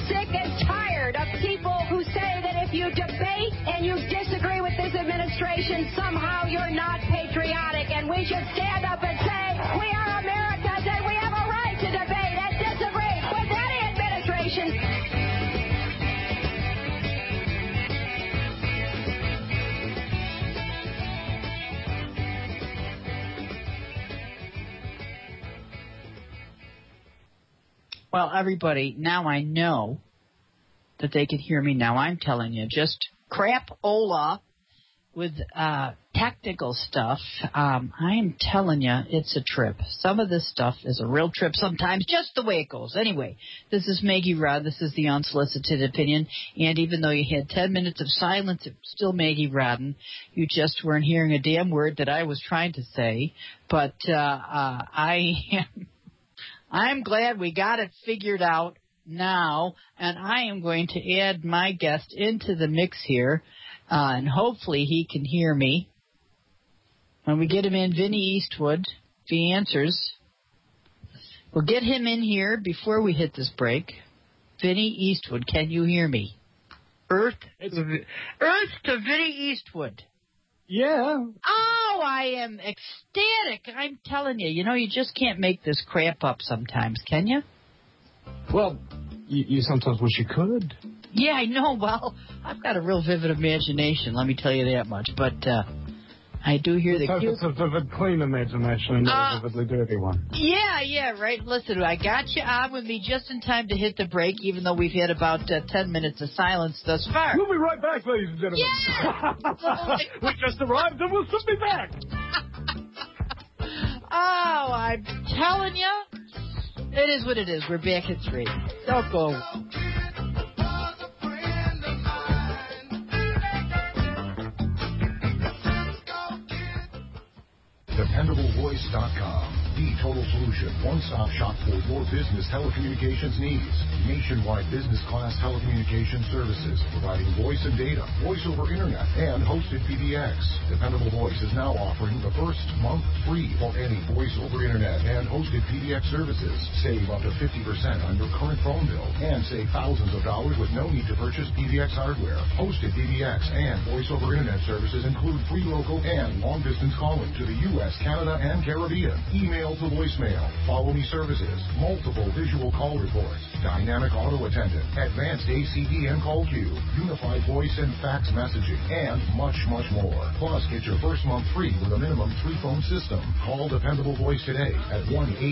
sick and tired of people who say that if you debate and you disagree with this administration, somehow you're not patriotic. And we should stand up and say, we are Americans and we have a right to debate and disagree with any administration. Well, everybody, now I know that they can hear me now. I'm telling you, just crap-ola with technical stuff. I am telling you, it's a trip. Some of this stuff is a real trip sometimes, just the way it goes. Anyway, this is Maggie Rudd. This is the Unsolicited Opinion. And even though you had 10 minutes of silence, it's still Maggie Rodden. You just weren't hearing a damn word that I was trying to say. But I'm glad we got it figured out now, and I am going to add my guest into the mix here, and hopefully he can hear me. When we get him in, Vinny Eastwood, if he answers, we'll get him in here before we hit this break. Vinny Eastwood, can you hear me? Earth to Vinny Eastwood. Yeah. Oh, I am ecstatic. I'm telling you. You know, you just can't make this crap up sometimes, can you? Well, you sometimes wish you could. Yeah, I know. Well, I've got a real vivid imagination, let me tell you that much. But I do hear the It's a vivid, clean imagination, not a vividly dirty one. Yeah, right. Listen, I got you on with me just in time to hit the break, even though we've had about 10 minutes of silence thus far. We'll be right back, ladies and gentlemen. Yeah! We just arrived and we'll soon be back. Oh, I'm telling you, it is what it is. We're back at 3. Don't go. DependableVoice.com, the total solution, one-stop shop for your business telecommunications needs. Nationwide business class telecommunications services, providing voice and data, voice over internet, and hosted PBX. Dependable Voice is now offering the first month free for any voice over internet and hosted PBX services. Save up to 50% on your current phone bill and save thousands of dollars with no need to purchase PBX hardware. Hosted PBX and voice over internet services include free local and long-distance calling to the U.S., Canada, and Caribbean. Email to voicemail, follow me services, multiple visual call reports, dynamic auto attendant, advanced ACD and call queue, unified voice and fax messaging, and much, much more. Plus, get your first month free with a minimum 3-phone system. Call Dependable Voice today at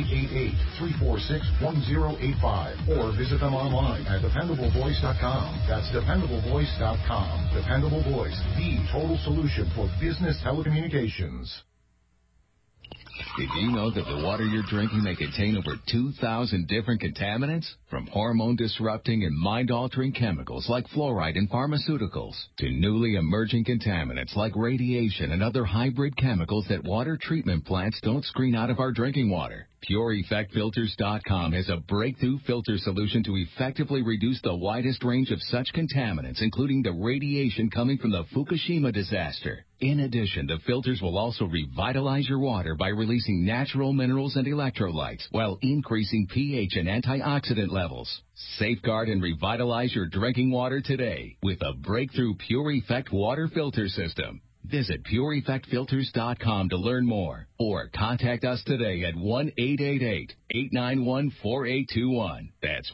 1-888-346-1085 or visit them online at dependablevoice.com. That's dependablevoice.com. Dependable Voice, the total solution for business telecommunications. Did you know that the water you're drinking may contain over 2,000 different contaminants? From hormone-disrupting and mind-altering chemicals like fluoride in pharmaceuticals to newly emerging contaminants like radiation and other hybrid chemicals that water treatment plants don't screen out of our drinking water. PureEffectFilters.com has a breakthrough filter solution to effectively reduce the widest range of such contaminants, including the radiation coming from the Fukushima disaster. In addition, the filters will also revitalize your water by releasing natural minerals and electrolytes while increasing pH and antioxidant levels. Safeguard and revitalize your drinking water today with a breakthrough Pure Effect water filter system. Visit PureEffectFilters.com to learn more or contact us today at 1-888-891-4821. That's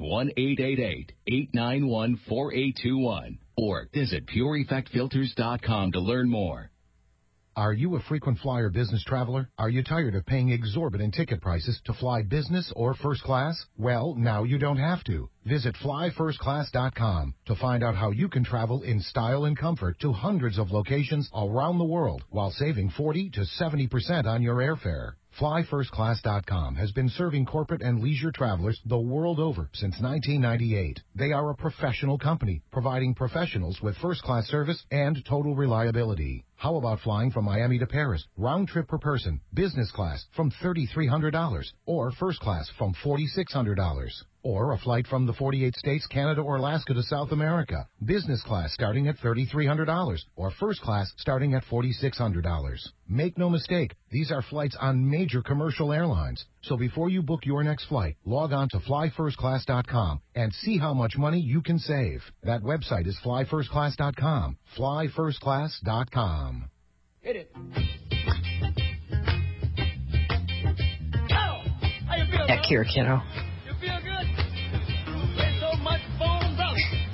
1-888-891-4821 or visit PureEffectFilters.com to learn more. Are you a frequent flyer business traveler? Are you tired of paying exorbitant ticket prices to fly business or first class? Well, now you don't have to. Visit flyfirstclass.com to find out how you can travel in style and comfort to hundreds of locations around the world while saving 40 to 70% on your airfare. FlyFirstClass.com has been serving corporate and leisure travelers the world over since 1998. They are a professional company providing professionals with first-class service and total reliability. How about flying from Miami to Paris, round trip per person, business class from $3,300 or first class from $4,600? Or a flight from the 48 states, Canada, or Alaska to South America. Business class starting at $3,300 or first class starting at $4,600. Make no mistake, these are flights on major commercial airlines. So before you book your next flight, log on to flyfirstclass.com and see how much money you can save. That website is flyfirstclass.com. Flyfirstclass.com. Hit it. Oh, how you feel, Back here, kiddo. You feel good? There's so much fun, brother.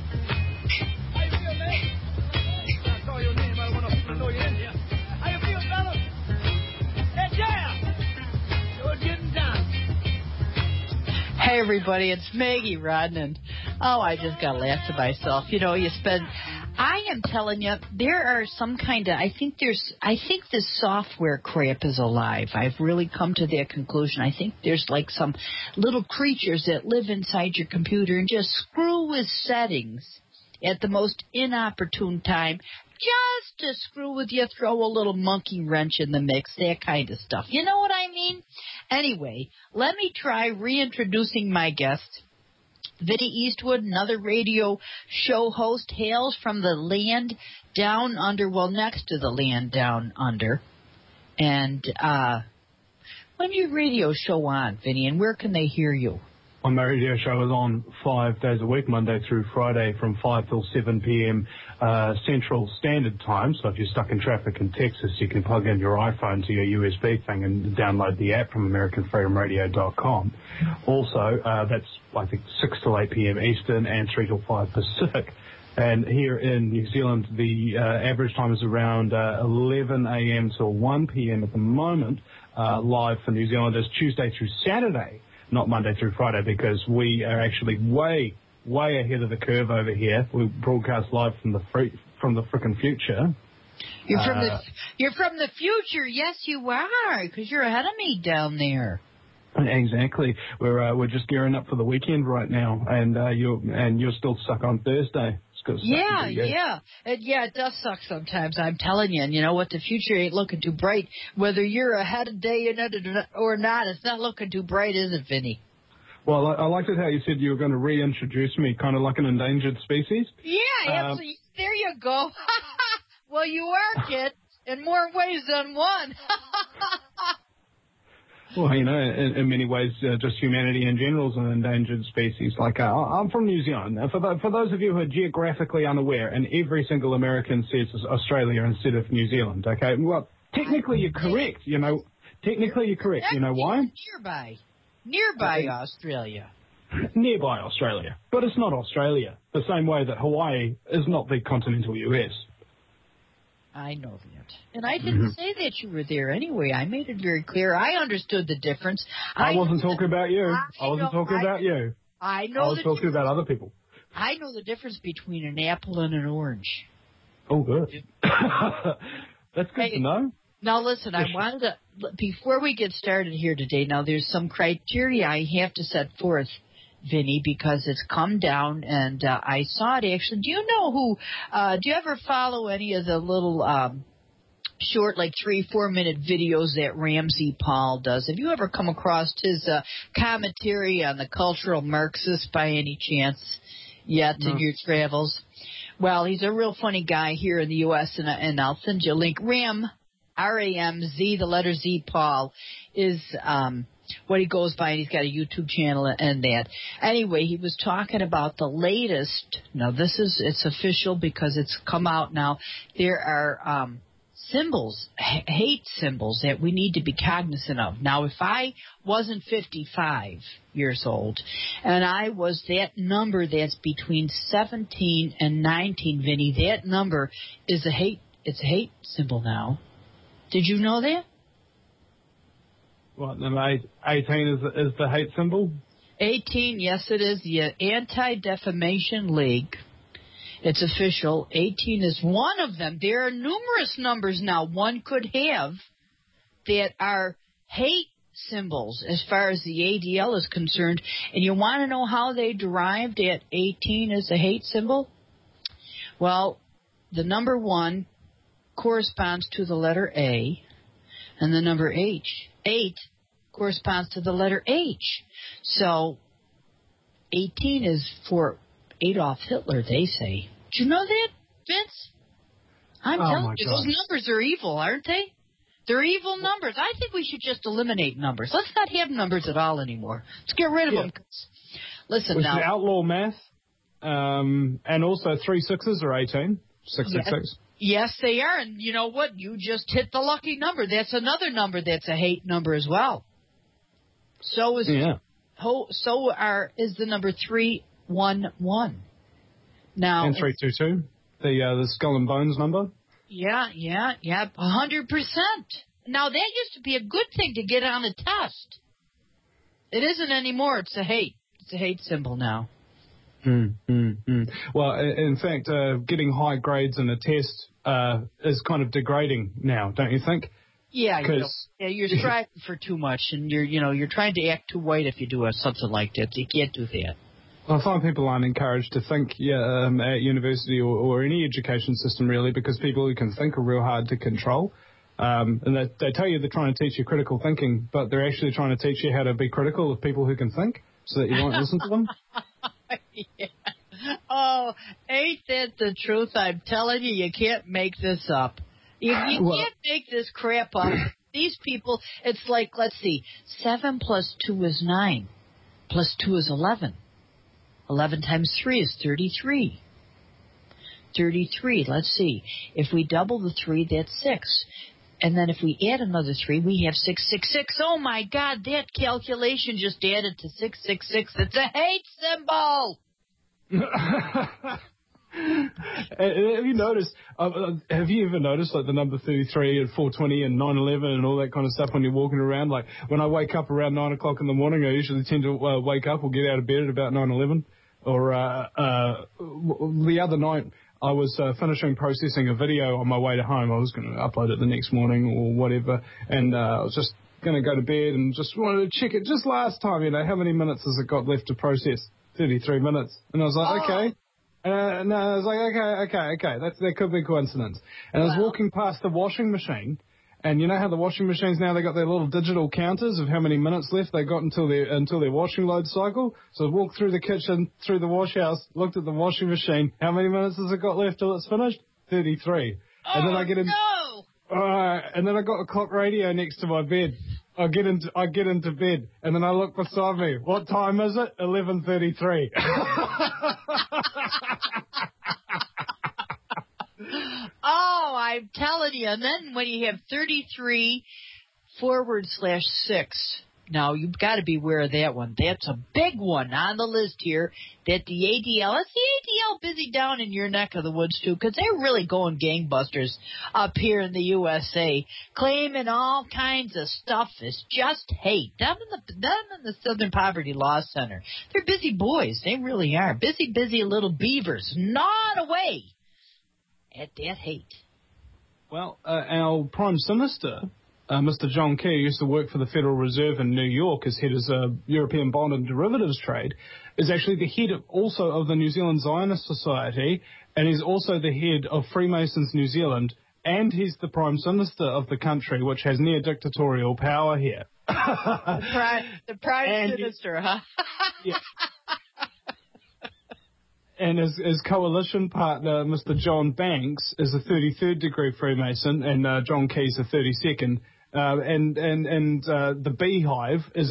How you feel, man? I call your name. I want to know you're in here. How you feel, fella? Hey, Jam. You're getting down. Hey, everybody, it's Maggie Rodnan. Oh, I just got laughed to myself. You know, I am telling you, there are some kind of, I think this software crap is alive. I've really come to that conclusion. I think there's like some little creatures that live inside your computer and just screw with settings at the most inopportune time, just to screw with you, throw a little monkey wrench in the mix, that kind of stuff. You know what I mean? Anyway, let me try reintroducing my guest. Vinny Eastwood, another radio show host, hails from the land down under, well, next to the land down under. And when's your radio show on, Vinny, and where can they hear you? My radio show is on 5 days a week, Monday through Friday, from 5 till 7 p.m. Central Standard Time. So if you're stuck in traffic in Texas, you can plug in your iPhone to your USB thing and download the app from AmericanFreedomRadio.com. Also, that's, I think, 6 till 8 p.m. Eastern and 3 till 5 Pacific. And here in New Zealand, the average time is around 11 a.m. till 1 p.m. at the moment. Live for New Zealanders Tuesday through Saturday, not Monday through Friday, because we are actually way ahead of the curve over here. We broadcast live from the frickin' future. You're from the future, yes, you are, because you're ahead of me down there. Exactly. We're just gearing up for the weekend right now, and you're still stuck on Thursday. Yeah. It does suck sometimes, I'm telling you. And you know what? The future ain't looking too bright. Whether you're ahead of day or not, it's not looking too bright, is it, Vinny? Well, I liked it how you said you were going to reintroduce me, kind of like an endangered species. Yeah, absolutely. There you go. Well, you are, kid, in more ways than one. Well, you know, in many ways, just humanity in general is an endangered species. Like, I'm from New Zealand. For those of you who are geographically unaware, and every single American says Australia instead of New Zealand, okay? Well, technically you're correct, you know. Technically you're correct. You know why? Nearby Australia. Nearby Australia. But it's not Australia, the same way that Hawaii is not the continental U.S. I know that. And I didn't say that you were there anyway. I made it very clear. I understood the difference. I wasn't talking about you. I wasn't talking about you. I know. I was talking about other people. I know the difference between an apple and an orange. Oh, good. That's good to know. Now, listen, I wanted to, before we get started here today, now there's some criteria I have to set forth, Vinny, because it's come down, and I saw it actually. Do you know who, do you ever follow any of the little short, like 3-4 minute videos that Ramsey Paul does? Have you ever come across his commentary on the cultural Marxist by any chance yet in your travels? Well, he's a real funny guy here in the U.S., and I'll send you a link. R-A-M-Z, the letter Z, Paul, is what he goes by, and he's got a YouTube channel and that. Anyway, he was talking about the latest. Now, it's official because it's come out now. There are symbols, hate symbols that we need to be cognizant of. Now, if I wasn't 55 years old and I was that number that's between 17 and 19, Vinny, that number is it's a hate symbol now. Did you know that? What, number 18 is the hate symbol? 18, yes, it is. The Anti-Defamation League. It's official. 18 is one of them. There are numerous numbers now one could have that are hate symbols as far as the ADL is concerned. And you want to know how they derived at 18 as a hate symbol? Well, the number 1 corresponds to the letter A, and the number 8 corresponds to the letter H. So 18 is for Adolf Hitler, they say. Do you know that, Vince? I'm telling you, those numbers are evil, aren't they? They're evil numbers. I think we should just eliminate numbers. Let's not have numbers at all anymore. Let's get rid of them. Listen, we now. should outlaw math, and also 3 6s are 18. 666. Yes, they are. And you know what? You just hit the lucky number. That's another number that's a hate number as well. So is is the number 311. Now, and 322, the skull and bones number. Yeah, 100%. Now, that used to be a good thing to get on a test. It isn't anymore. It's a hate. It's a hate symbol now. Well, in fact, getting high grades in a test is kind of degrading now, don't you think? Yeah, you're striving for too much, and you're trying to act too white if you do something like that. You can't do that. I find people aren't encouraged to think at university or any education system, really, because people who can think are real hard to control. And they tell you they're trying to teach you critical thinking, but they're actually trying to teach you how to be critical of people who can think so that you won't listen to them. Yeah. Oh, ain't that the truth? I'm telling you, you can't make this up. You can't make this crap up. These people, it's like, let's see, 7 plus 2 is 9, plus 2 is 11. 11 times 3 is 33. 33, let's see. If we double the 3, that's 6. And then if we add another 3, we have 666. Oh, my God, that calculation just added to 666. It's a hate symbol. Have you noticed? Have you ever noticed like the number 33 and 420 and 911 and all that kind of stuff when you're walking around? Like when I wake up around 9 o'clock in the morning, I usually tend to wake up or get out of bed at about 9:11. Or the other night, I was finishing processing a video on my way to home. I was going to upload it the next morning or whatever, and I was just going to go to bed and just wanted to check it just last time. How many minutes has it got left to process? 33 minutes. And I was like, okay. And I was like, okay. That could be coincidence. And I was walking past the washing machine, and you know how the washing machines now, they got their little digital counters of how many minutes left they got until their washing load cycle. So I walked through the kitchen, through the wash house, looked at the washing machine. How many minutes has it got left till it's finished? 33. And then I get in. No! And then I got a clock radio next to my bed. I get into bed, and then I look beside me. What time is it? 11:33. Oh, I'm telling you. And then when you have 33/6, now you've got to be aware of that one. That's a big one on the list here. That the ADL, is the ADL busy down in your neck of the woods too? Because they're really going gangbusters up here in the USA, claiming all kinds of stuff is just hate. Them in the Southern Poverty Law Center, they're busy boys. They really are busy little beavers, gnawing away at that hate. Well, our Prime Minister, Mr. John Key, used to work for the Federal Reserve in New York as head of European bond and derivatives trade, is actually the head also of the New Zealand Zionist Society, and he's also the head of Freemasons New Zealand, and he's the Prime Minister of the country, which has near dictatorial power here. The Prime Minister, huh? Yeah. And his coalition partner, Mr. John Banks, is a 33rd degree Freemason, and John Key's a 32nd. And the Beehive is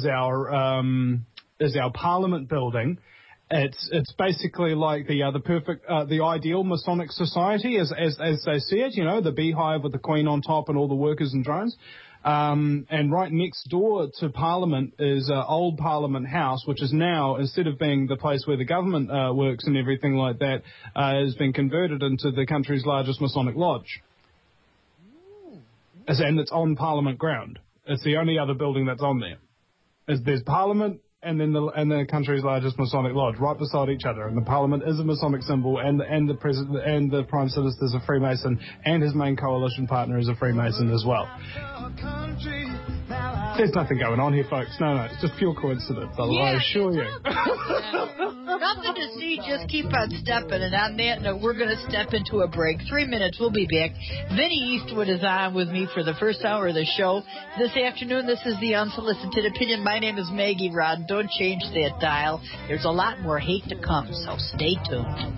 our Parliament building. It's basically like the ideal Masonic society as they see it. The Beehive with the Queen on top and all the workers and drones. And right next door to Parliament is Old Parliament House, which is now, instead of being the place where the government works and everything like that, has been converted into the country's largest Masonic lodge. And it's on Parliament ground. It's the only other building that's on there. There's Parliament and then the country's largest Masonic lodge right beside each other. And the Parliament is a Masonic symbol, and the President and the Prime Minister is a Freemason, and his main coalition partner is a Freemason as well. There's nothing going on here, folks. No, it's just pure coincidence. I assure you. No, Nothing to see, just keep on stepping. And on that note, we're going to step into a break. 3 minutes, we'll be back. Vinny Eastwood is on with me for the first hour of the show. This afternoon, this is the Unsolicited Opinion. My name is Maggie Rodden. Don't change that dial. There's a lot more hate to come, so stay tuned.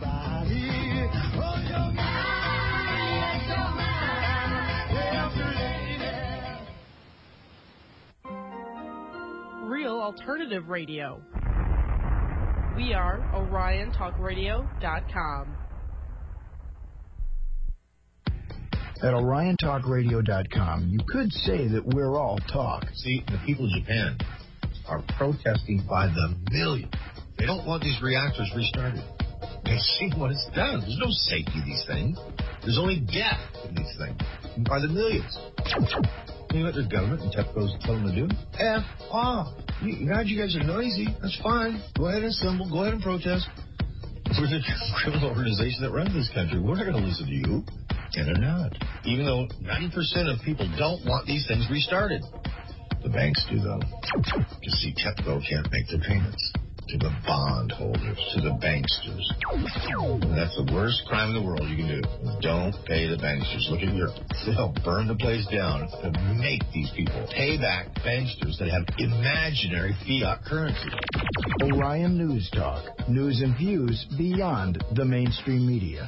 Real alternative radio. We are OrionTalkRadio.com. At OrionTalkRadio.com, you could say that we're all talk. See, the people of Japan are protesting by the million. They don't want these reactors restarted. They see what it's done. There's no safety in these things. There's only death in these things. By the millions. You know what their government and TEPCO's telling them to do? F off. You guys are noisy. That's fine. Go ahead and assemble. Go ahead and protest. We're the criminal organization that runs this country. We're not going to listen to you. And they're not. Even though 90% of people don't want these things restarted. The banks do, though. You see, TEPCO can't make their payments to the bondholders, to the banksters. And that's the worst crime in the world you can do. Don't pay the banksters. Look at Europe. They'll burn the place down to make these people pay back banksters that have imaginary fiat currency. Orion News Talk. News and views beyond the mainstream media.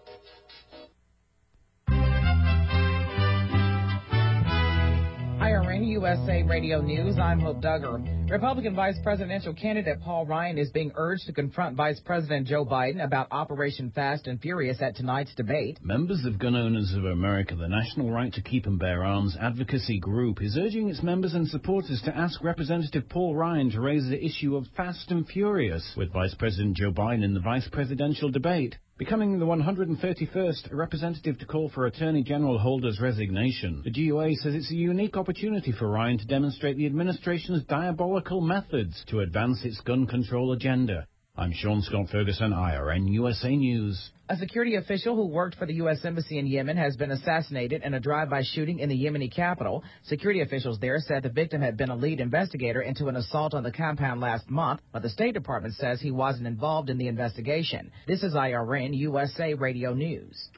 IRN USA Radio News, I'm Hope Duggar. Republican Vice Presidential candidate Paul Ryan is being urged to confront Vice President Joe Biden about Operation Fast and Furious at tonight's debate. Members of Gun Owners of America, the National Right to Keep and Bear Arms advocacy group, is urging its members and supporters to ask Representative Paul Ryan to raise the issue of Fast and Furious with Vice President Joe Biden in the vice presidential debate. Becoming the 131st representative to call for Attorney General Holder's resignation, the GOA says it's a unique opportunity for Ryan to demonstrate the administration's diabolical methods to advance its gun control agenda. I'm Sean Scott Ferguson, IRN USA News. A security official who worked for the U.S. Embassy in Yemen has been assassinated in a drive-by shooting in the Yemeni capital. Security officials there said the victim had been a lead investigator into an assault on the compound last month, but the State Department says he wasn't involved in the investigation. This is IRN USA Radio News.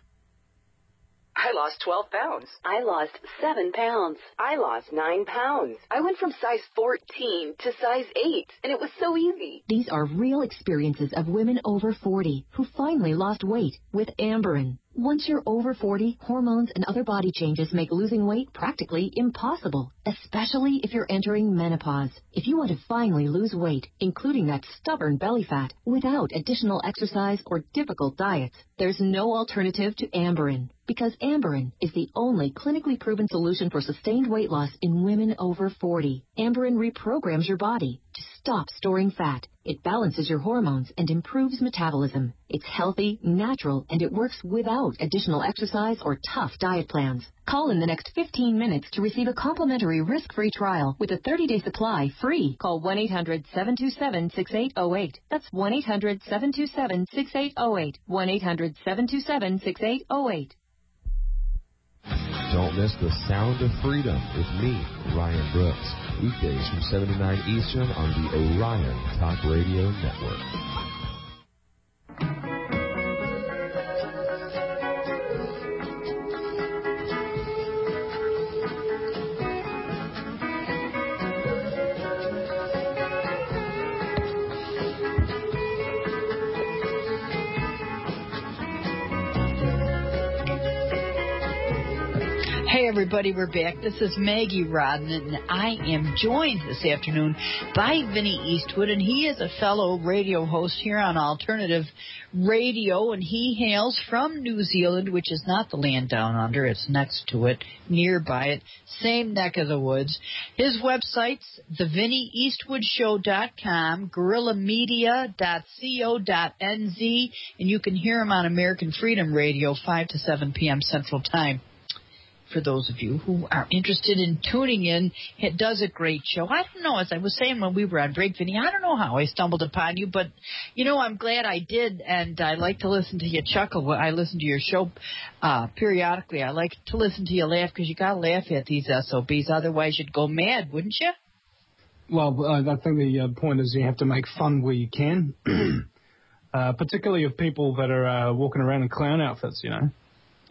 I lost 12 pounds. I lost 7 pounds. I lost 9 pounds. I went from size 14 to size 8, and it was so easy. These are real experiences of women over 40 who finally lost weight with Amberen. Once you're over 40, hormones and other body changes make losing weight practically impossible, especially if you're entering menopause. If you want to finally lose weight, including that stubborn belly fat, without additional exercise or difficult diets, there's no alternative to Amberen, because Amberen is the only clinically proven solution for sustained weight loss in women over 40. Amberen reprograms your body to stop storing fat. It balances your hormones and improves metabolism. It's healthy, natural, and it works without additional exercise or tough diet plans. Call in the next 15 minutes to receive a complimentary risk-free trial with a 30-day supply free. Call 1-800-727-6808. That's 1-800-727-6808. 1-800-727-6808. Don't miss the Sound of Freedom with me, Ryan Brooks. Weekdays from 7 to 9 Eastern on the Orion Talk Radio Network. Hey everybody, we're back. This is Maggie Rodden, and I am joined this afternoon by Vinny Eastwood, and he is a fellow radio host here on Alternative Radio, and he hails from New Zealand, which is not the land down under, it's next to it, nearby it, same neck of the woods. His website's thevinnieeastwoodshow.com, guerrillamedia.co.nz, and you can hear him on American Freedom Radio, 5 to 7 p.m. Central Time. For those of you who are interested in tuning in, it does a great show. I don't know, as I was saying when we were on break, Vinny, I don't know how I stumbled upon you, but, you know, I'm glad I did, and I like to listen to you chuckle. I listen to your show periodically. I like to listen to you laugh, because you got to laugh at these SOBs, otherwise you'd go mad, wouldn't you? Well, I think the point is you have to make fun where you can. particularly of people that are walking around in clown outfits, you know.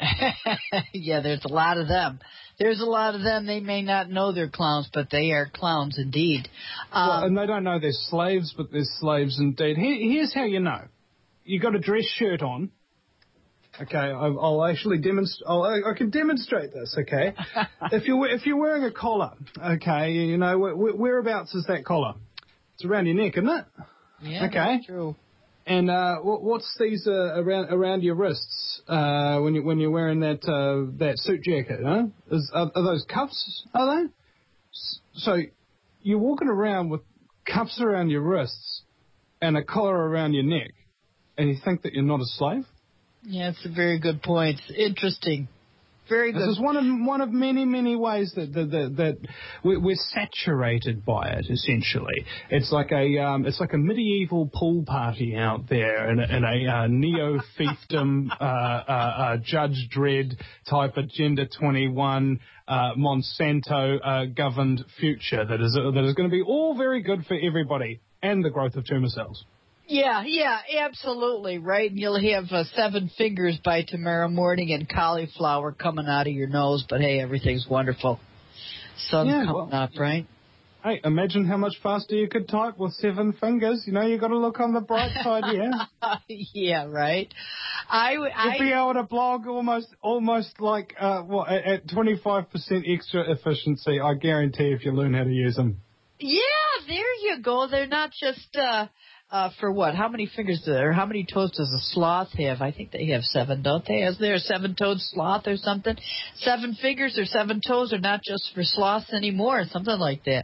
Yeah, there's a lot of them. There's a lot of them. They may not know they're clowns, but they are clowns indeed. Well, and they don't know they're slaves, but they're slaves indeed. Here's how you know. You got a dress shirt on. Okay, I'll actually demonstrate. I can demonstrate this. Okay, if you're wearing a collar, okay, you know whereabouts is that collar? It's around your neck, isn't it? Yeah, okay. That's true. And what's these around your wrists when you're wearing that suit jacket? Huh? Are those cuffs? Are they? So you're walking around with cuffs around your wrists and a collar around your neck, and you think that you're not a slave? Yeah, it's a very good point. Interesting. Very good. This is one of many ways that we're saturated by it. Essentially, it's like a medieval pool party out there in a neo fiefdom Judge Dredd type Agenda 21 Monsanto governed future that is going to be all very good for everybody and the growth of tumor cells. Yeah, absolutely, right? And you'll have 7 fingers by tomorrow morning and cauliflower coming out of your nose, but hey, everything's wonderful. Sun's coming up, right? Hey, imagine how much faster you could type with 7 fingers. You know, you got to look on the bright side here. Yeah, right. You'd be able to blog almost like at 25% extra efficiency. I guarantee if you learn how to use them. Yeah, there you go. They're not just for what? How many fingers how many toes does a sloth have? I think they have 7, don't they? Is there a 7-toed sloth or something? 7 fingers or 7 toes are not just for sloths anymore, something like that.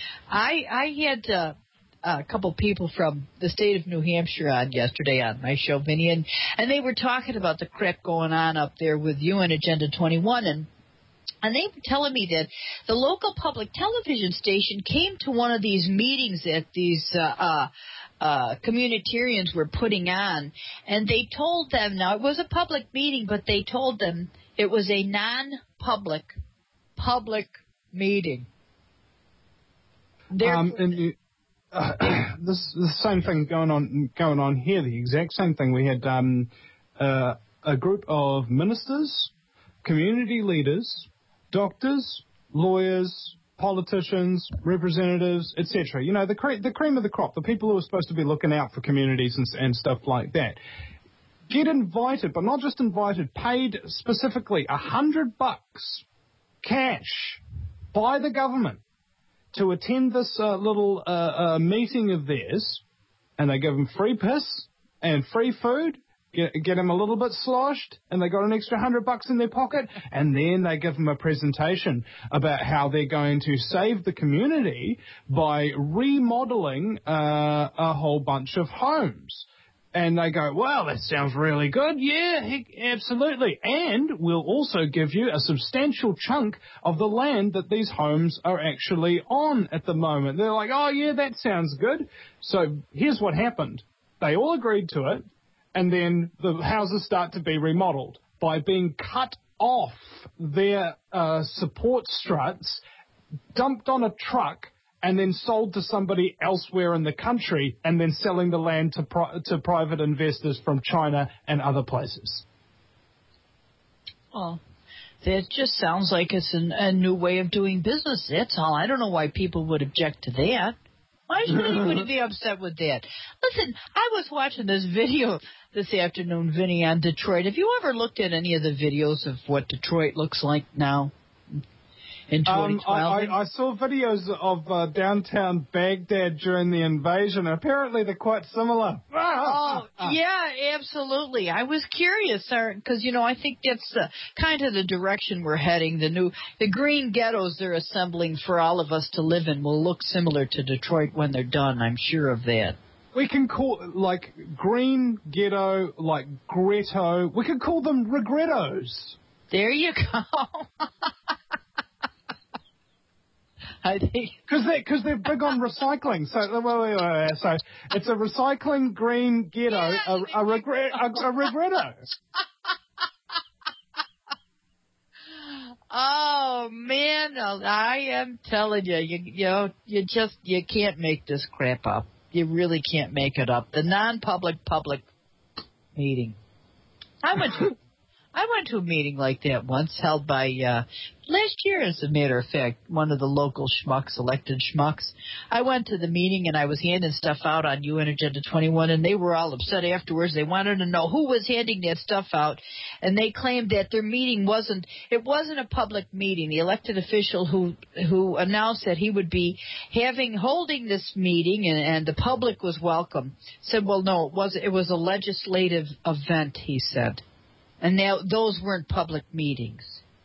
I had a couple people from the state of New Hampshire on yesterday on my show, Vinny, and they were talking about the crap going on up there with you and Agenda 21, and they were telling me that the local public television station came to one of these meetings that these communitarians were putting on, and they told them, now it was a public meeting, but they told them it was a non-public public meeting. The same thing going on here, the exact same thing. We had a group of ministers, community leaders, doctors, lawyers, politicians, representatives, etc. You know, the cream of the crop, the people who are supposed to be looking out for communities and stuff like that, get invited, but not just invited, paid specifically $100 cash by the government to attend this little meeting of theirs, and they give them free piss and free food. Get them a little bit sloshed, and they got an extra $100 in their pocket, and then they give them a presentation about how they're going to save the community by remodeling a whole bunch of homes. And they go, well, that sounds really good. Yeah, heck, absolutely. And we'll also give you a substantial chunk of the land that these homes are actually on at the moment. They're like, oh, yeah, that sounds good. So here's what happened. They all agreed to it. And then the houses start to be remodeled by being cut off their support struts, dumped on a truck, and then sold to somebody elsewhere in the country, and then selling the land to private investors from China and other places. Well, that just sounds like it's a new way of doing business. That's all. I don't know why people would object to that. Why should anybody be upset with that? Listen, I was watching this video this afternoon, Vinny, on Detroit. Have you ever looked at any of the videos of what Detroit looks like now in 2012? I saw videos of downtown Baghdad during the invasion. Apparently, they're quite similar. Oh, yeah, absolutely. I was curious, because, you know, I think that's kind of the direction we're heading. The green ghettos they're assembling for all of us to live in will look similar to Detroit when they're done. I'm sure of that. We can call, like, green ghetto, like Gretto. We could call them regrettos. There you go. I think because they're big on recycling. So so it's a recycling green ghetto, a regretto. Oh man, I am telling you, you can't make this crap up. You really can't make it up. The non-public public meeting. I went to a meeting like that once, held by last year, as a matter of fact, one of the local schmucks, elected schmucks. I went to the meeting, and I was handing stuff out on UN Agenda 21, and they were all upset afterwards. They wanted to know who was handing that stuff out, and they claimed that their meeting wasn't a public meeting. The elected official who announced that he would be holding this meeting and the public was welcome said, well, no, it was a legislative event, he said. And now those weren't public meetings,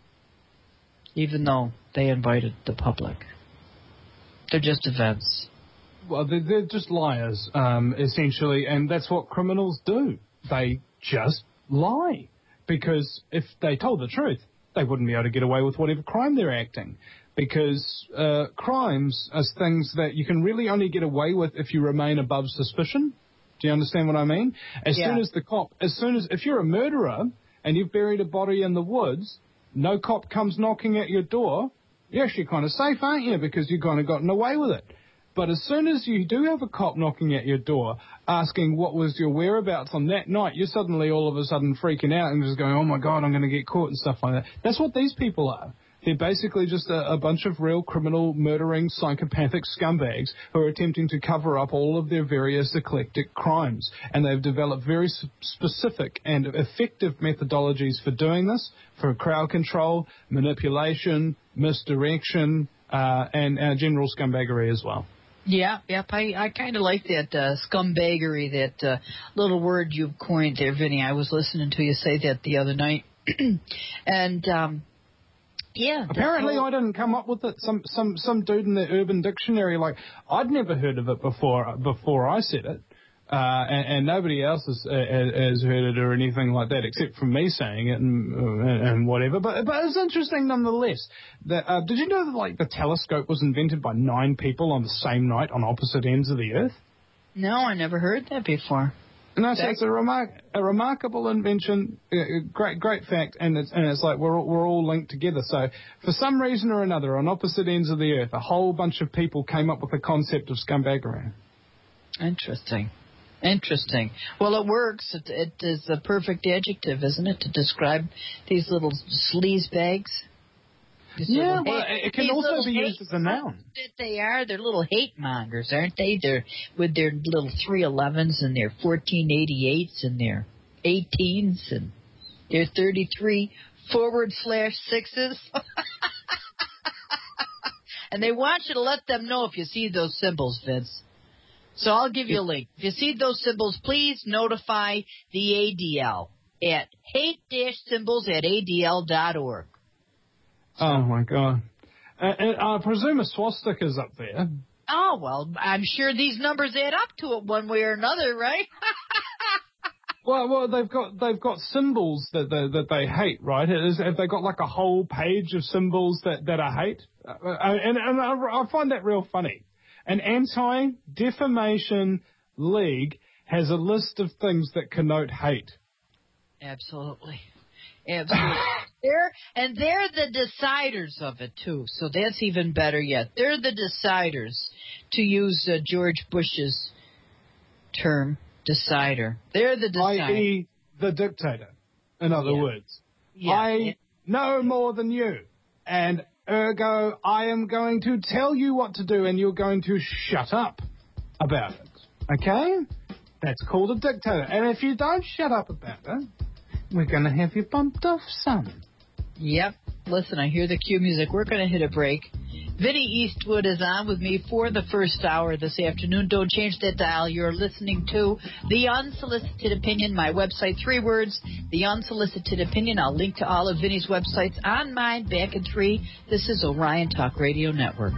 even though they invited the public. They're just events. Well, they're just liars, essentially, and that's what criminals do. They just lie. Because if they told the truth, they wouldn't be able to get away with whatever crime they're acting. Because crimes are things that you can really only get away with if you remain above suspicion. Do you understand what I mean? If you're a murderer and you've buried a body in the woods, no cop comes knocking at your door, you're actually kind of safe, aren't you? Because you've kind of gotten away with it. But as soon as you do have a cop knocking at your door asking what was your whereabouts on that night, you're suddenly all of a sudden freaking out and just going, oh my God, I'm going to get caught and stuff like that. That's what these people are. They're basically just a bunch of real criminal, murdering, psychopathic scumbags who are attempting to cover up all of their various eclectic crimes. And they've developed very specific and effective methodologies for doing this, for crowd control, manipulation, misdirection, and general scumbaggery as well. Yeah, yep. I kind of like that scumbaggery, that little word you've coined there, Vinny. I was listening to you say that the other night. And, yeah. Apparently I didn't come up with it. Some dude in the Urban Dictionary, I'd never heard of it before I said it. And nobody else has heard it or anything like that, except for me saying it and whatever. But it's interesting nonetheless. Did you know that the telescope was invented by 9 people on the same night on opposite ends of the Earth? No, I never heard that before. No, so it's a remarkable invention, great fact, and it's like we're all linked together. So for some reason or another, on opposite ends of the Earth, a whole bunch of people came up with the concept of scumbaggery. Interesting. Well, it works. It is a perfect adjective, isn't it, to describe these little sleaze bags? Yeah, well, it can also be used as a noun. They're little hate mongers, aren't they? They're with their little 311s and their 1488s and their 18s and their 33/6s. And they want you to let them know if you see those symbols, Vince. So I'll give you a link. If you see those symbols, please notify the ADL at hate-symbols@adl.org. Oh, my God. And I presume a swastika's up there. Oh, well, I'm sure these numbers add up to it one way or another, right? Well, they've got symbols that they hate, right? Have they got a whole page of symbols that I hate? And I find that real funny. An anti-defamation league has a list of things that connote hate. Absolutely. They're the deciders of it, too. So that's even better yet. They're the deciders, to use George Bush's term, decider. They're the decider. I.e. the dictator, in other words. Yeah. I know more than you, and ergo, I am going to tell you what to do, and you're going to shut up about it. Okay? That's called a dictator. And if you don't shut up about it, we're going to have you bumped off, son. Yep. Listen, I hear the cue music. We're going to hit a break. Vinny Eastwood is on with me for the first hour this afternoon. Don't change that dial. You're listening to The Unsolicited Opinion. My website, 3 words, The Unsolicited Opinion. I'll link to all of Vinny's websites on mine back in 3. This is Orion Talk Radio Network.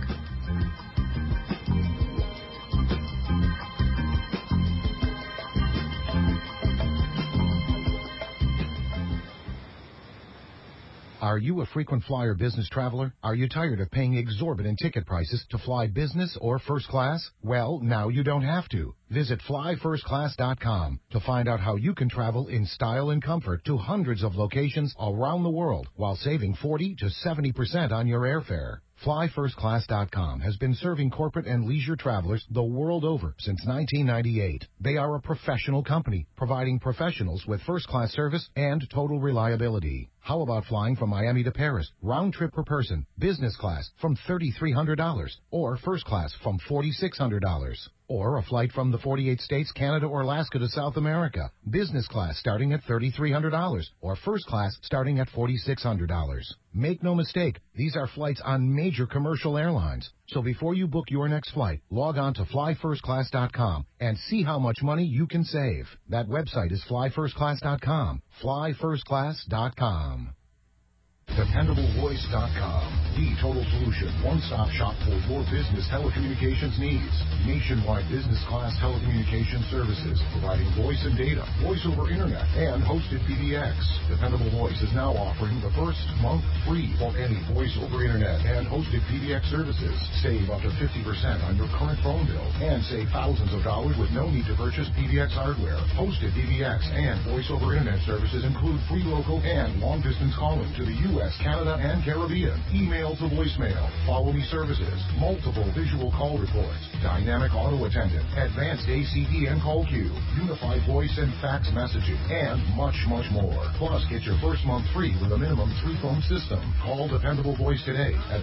Are you a frequent flyer business traveler? Are you tired of paying exorbitant ticket prices to fly business or first class? Well, now you don't have to. Visit flyfirstclass.com to find out how you can travel in style and comfort to hundreds of locations around the world while saving 40 to 70% on your airfare. FlyFirstClass.com has been serving corporate and leisure travelers the world over since 1998. They are a professional company, providing professionals with first-class service and total reliability. How about flying from Miami to Paris, round trip per person, business class from $3,300, or first class from $4,600? Or a flight from the 48 states, Canada, or Alaska to South America, business class starting at $3,300, or first class starting at $4,600. Make no mistake, these are flights on major commercial airlines. So before you book your next flight, log on to flyfirstclass.com and see how much money you can save. That website is flyfirstclass.com. Flyfirstclass.com. DependableVoice.com, the total solution, one-stop shop for your business telecommunications needs. Nationwide business class telecommunications services, providing voice and data, voice over internet, and hosted PBX. Dependable Voice is now offering the first month free for any voice over internet and hosted PBX services. Save up to 50% on your current phone bill and save thousands of dollars with no need to purchase PBX hardware. Hosted PBX and voice over internet services include free local and long-distance calling to the U.S., Canada, and Caribbean. Email to voicemail, follow me services, multiple visual call reports, dynamic auto attendant, advanced ACE and call queue, unified voice and fax messaging, and much, much more. Plus, get your first month free with a minimum 3-phone system. Call Dependable Voice today at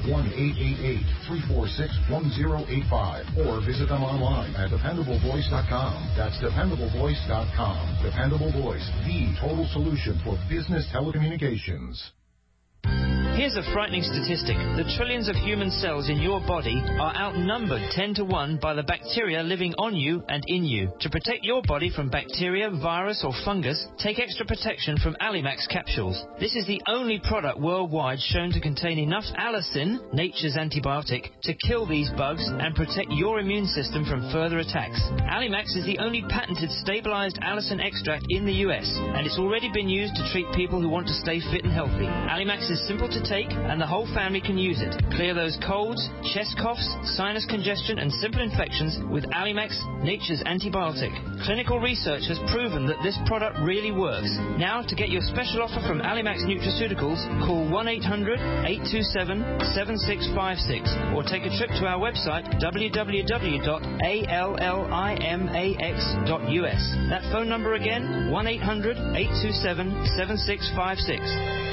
1-888-346-1085 or visit them online at dependablevoice.com. That's dependablevoice.com. Dependable Voice, the total solution for business telecommunications. Here's a frightening statistic. The trillions of human cells in your body are outnumbered 10 to 1 by the bacteria living on you and in you. To protect your body from bacteria, virus, or fungus, take extra protection from Alimax capsules. This is the only product worldwide shown to contain enough allicin, nature's antibiotic, to kill these bugs and protect your immune system from further attacks. Alimax is the only patented stabilized allicin extract in the US, and it's already been used to treat people who want to stay fit and healthy. Alimax is simple to take, and the whole family can use it. Clear those colds, chest coughs, sinus congestion, and simple infections with Alimax, nature's antibiotic. Clinical research has proven that this product really works. Now, to get your special offer from Alimax Nutraceuticals, call 1-800-827-7656 or take a trip to our website, www.allimax.us. That phone number again, 1-800-827-7656.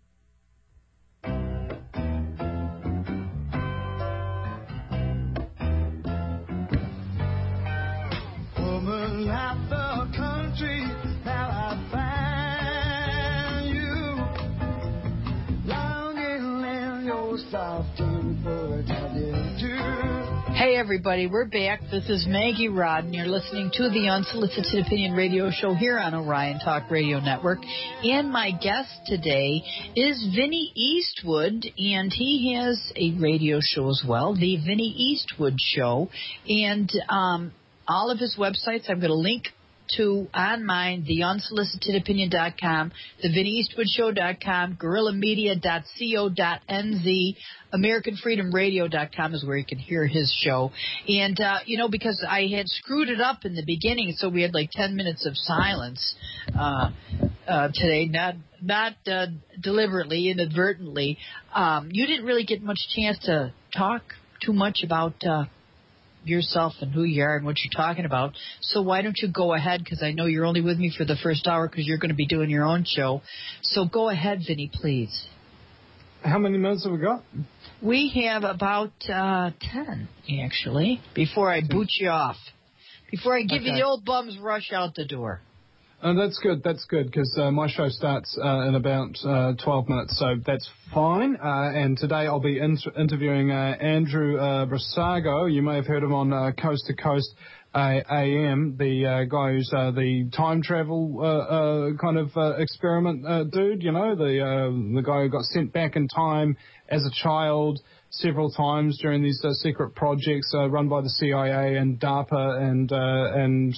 Hey everybody, we're back. This is Maggie Rod, and you're listening to the Unsolicited Opinion Radio Show here on Orion Talk Radio Network. And my guest today is Vinny Eastwood, and he has a radio show as well, The Vinny Eastwood Show. And all of his websites I'm going to link to on mine, theunsolicitedopinion.com, thevinnieeastwoodshow.com, guerrillamedia.co.nz, AmericanFreedomRadio.com is where you can hear his show. And, because I had screwed it up in the beginning, so we had like 10 minutes of silence today, not deliberately, inadvertently. You didn't really get much chance to talk too much about yourself and who you are and what you're talking about. So why don't you go ahead, because I know you're only with me for the first hour because you're going to be doing your own show. So go ahead, Vinny, please. How many minutes have we got? We have about 10, actually, before I boot you off. Before I give you the old bum's rush out the door. That's good, because my show starts in about 12 minutes, so that's fine. And today I'll be interviewing Andrew Brasago. You may have heard him on Coast to Coast AM, the guy who's the time travel kind of experiment dude, the guy who got sent back in time as a child several times during these secret projects run by the CIA and DARPA and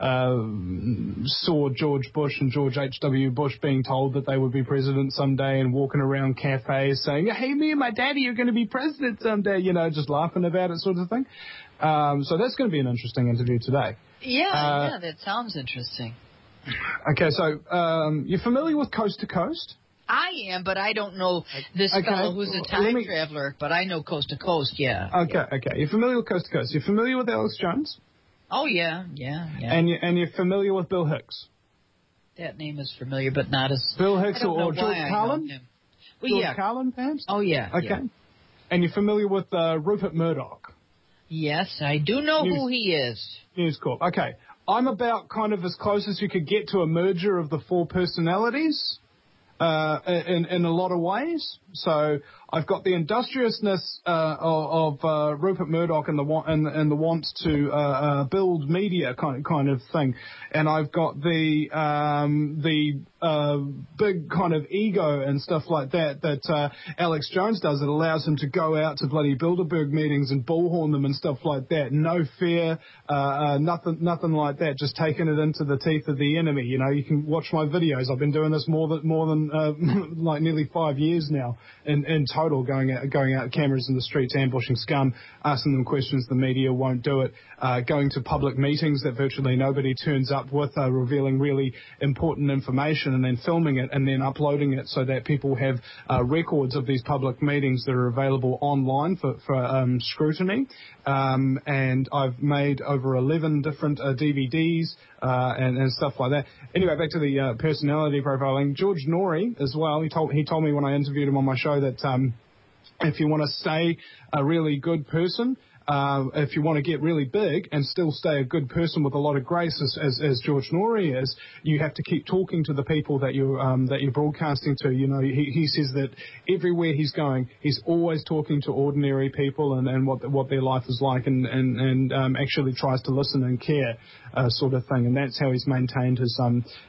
saw George Bush and George H.W. Bush being told that they would be president someday and walking around cafes saying, hey, me and my daddy are going to be president someday, just laughing about it sort of thing. So that's going to be an interesting interview today. Yeah, that sounds interesting. Okay, so you're familiar with Coast to Coast? I am, but I don't know this fellow who's a time traveler, but I know Coast to Coast, yeah. Okay. You're familiar with Coast to Coast. You're familiar with Alex Jones? Oh, yeah. And you're familiar with Bill Hicks? That name is familiar, but not as... Bill Hicks or George Carlin? Well, George Carlin, perhaps? Oh, yeah. Okay. Yeah. And you're familiar with Rupert Murdoch? Yes, I do know who he is. News Corp. Okay. I'm about kind of as close as you could get to a merger of the four personalities in a lot of ways. So I've got the industriousness of Rupert Murdoch and the want to build media kind of thing, and I've got the big kind of ego and stuff like that Alex Jones does. It allows him to go out to bloody Bilderberg meetings and bullhorn them and stuff like that. No fear, nothing like that. Just taking it into the teeth of the enemy. You know, you can watch my videos. I've been doing this more than like nearly 5 years now in total, going out cameras in the streets, ambushing scum, asking them questions the media won't do it, going to public meetings that virtually nobody turns up with, revealing really important information, and then filming it and then uploading it so that people have records of these public meetings that are available online for scrutiny. And I've made over 11 different DVDs and stuff like that. Anyway, back to the personality profiling. George Norrie as well. He told me when I interviewed him on my show that if you want to stay a really good person, if you want to get really big and still stay a good person with a lot of grace, as George Norrie is, you have to keep talking to the people that you're broadcasting to. You know, he says that everywhere he's going, he's always talking to ordinary people and what their life is like, and actually tries to listen and care, sort of thing. And that's how he's maintained his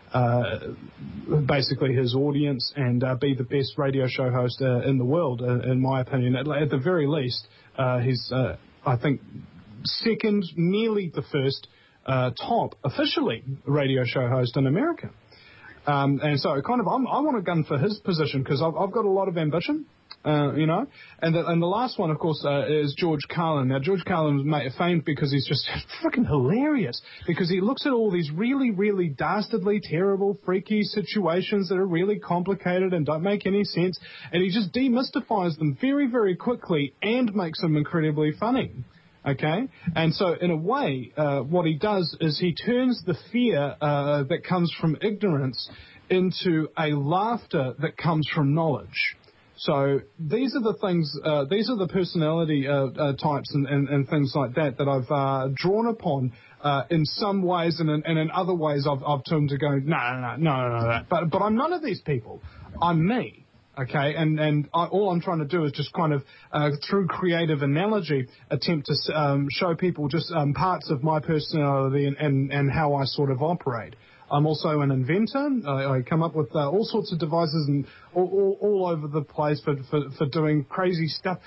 basically his audience and be the best radio show host in the world, in my opinion. At the very least, he's I think second, nearly the first top officially radio show host in America. And so kind of I want to gun for his position because I've got a lot of ambition, you know. And the last one, of course, is George Carlin. Now, George Carlin is famed because he's just freaking hilarious, because he looks at all these really, really dastardly, terrible, freaky situations that are really complicated and don't make any sense, and he just demystifies them very, very quickly and makes them incredibly funny. Okay? And so, in a way, what he does is he turns the fear that comes from ignorance into a laughter that comes from knowledge. So these are the things, these are the personality types and things like that I've drawn upon in some ways, and in other ways I've turned to go, no. But I'm none of these people. I'm me. Okay, and all I'm trying to do is just kind of, through creative analogy, attempt to show people just parts of my personality and how I sort of operate. I'm also an inventor. I come up with all sorts of devices and all over the place for doing crazy stuff.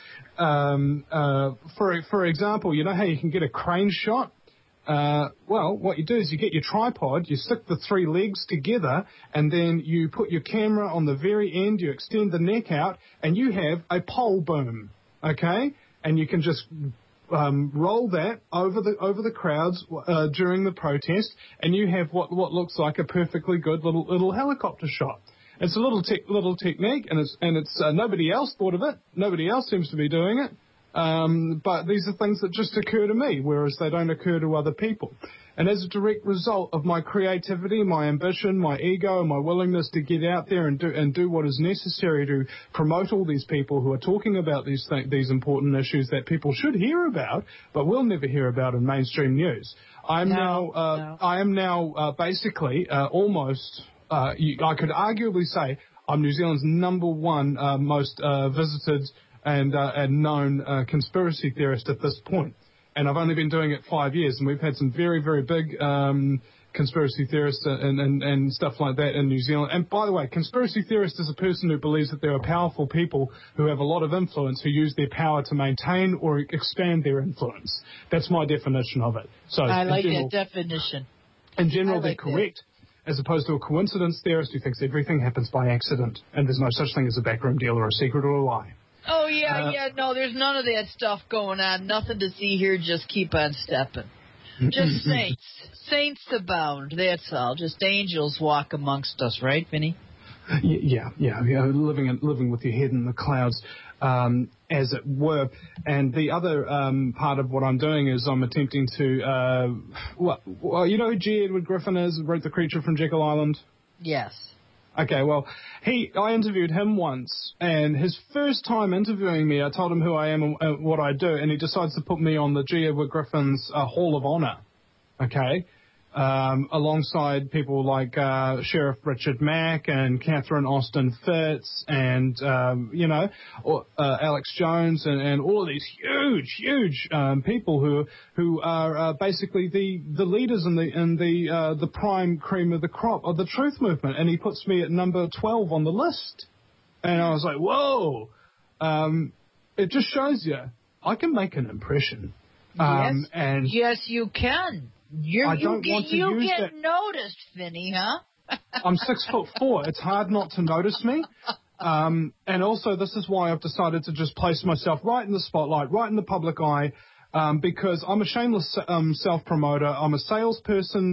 For example, you know how you can get a crane shot? Well, what you do is you get your tripod, you stick the three legs together, and then you put your camera on the very end, you extend the neck out, and you have a pole boom, okay? And you can just roll that over the crowds during the protest, and you have what looks like a perfectly good little helicopter shot. It's a little technique, and it's nobody else thought of it. Nobody else seems to be doing it. But these are things that just occur to me, whereas they don't occur to other people. And as a direct result of my creativity, my ambition, my ego, and my willingness to get out there and do what is necessary to promote all these people who are talking about these important issues that people should hear about, but will never hear about in mainstream news. I am now basically almost. I could arguably say I'm New Zealand's #1 most visited and known conspiracy theorist at this point. And I've only been doing it 5 years, and we've had some very, very big conspiracy theorists and stuff like that in New Zealand. And by the way, conspiracy theorist is a person who believes that there are powerful people who have a lot of influence who use their power to maintain or expand their influence. That's my definition of it. So I like that definition. In general, they're correct, as opposed to a coincidence theorist who thinks everything happens by accident and there's no such thing as a backroom deal or a secret or a lie. Oh, yeah, no, there's none of that stuff going on. Nothing to see here, just keep on stepping. Just saints. Saints abound, that's all. Just angels walk amongst us, right, Vinny? Yeah, living with your head in the clouds, as it were. And the other part of what I'm doing is I'm attempting to, well, you know who G. Edward Griffin is, wrote The Creature from Jekyll Island? Yes. Okay, well, I interviewed him once, and his first time interviewing me, I told him who I am and what I do, and he decides to put me on the G. Edward Griffin's Hall of Honor, okay, alongside people like Sheriff Richard Mack and Catherine Austin Fitz and, Alex Jones and all of these huge people who are basically the leaders in the prime cream of the crop of the truth movement. And he puts me at number 12 on the list. And I was like, whoa. It just shows you I can make an impression. Yes, you can. You get noticed, Vinny, huh? I'm 6'4". It's hard not to notice me. And also, this is why I've decided to just place myself right in the spotlight, right in the public eye, because I'm a shameless self-promoter. I'm a salesperson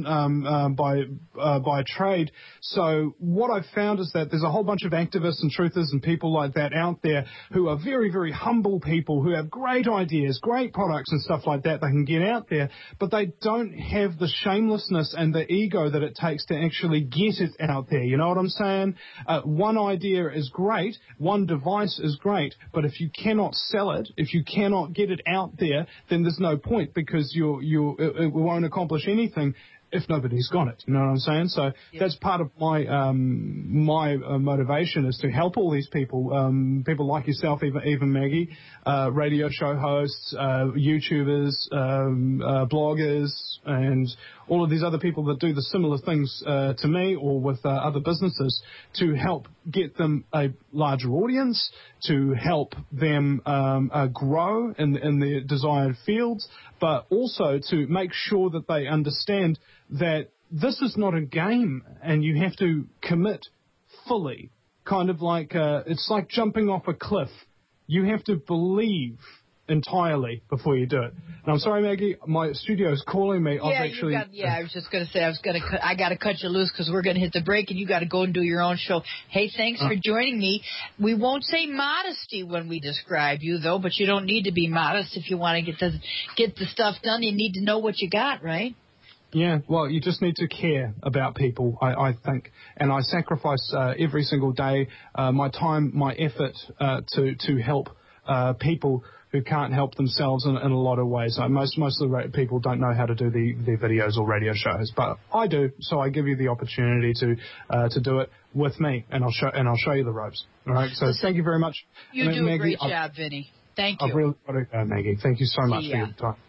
by trade. So what I've found is that there's a whole bunch of activists and truthers and people like that out there who are very, very humble people who have great ideas, great products and stuff like that they can get out there, but they don't have the shamelessness and the ego that it takes to actually get it out there. You know what I'm saying? One idea is great, one device is great, but if you cannot sell it, if you cannot get it out there, then there's no point, because it won't accomplish anything if nobody's got it. You know what I'm saying? So that's part of my motivation, is to help all these people, people like yourself, even Maggie, radio show hosts, YouTubers, bloggers, and all of these other people that do the similar things to me, or with other businesses, to help get them a larger audience, to help them grow in their desired fields, but also to make sure that they understand that this is not a game and you have to commit fully. Kind of like, it's like jumping off a cliff. You have to believe entirely before you do it. And I'm sorry, Maggie, my studio is calling me. I was just going to say, I got to cut you loose because we're going to hit the break and you got to go and do your own show. Hey, thanks for joining me. We won't say modesty when we describe you, though, but you don't need to be modest if you want to get the stuff done. You need to know what you got, right? Yeah, well, you just need to care about people, I think. And I sacrifice every single day my time, my effort to help people who can't help themselves in a lot of ways. Most of the people don't know how to do the videos or radio shows, but I do. So I give you the opportunity to do it with me, and I'll show you the ropes. All right. So thank you very much. You do Maggie, a great job, Vinny. Thank you. I've really got to go, Maggie. Thank you so much for your time.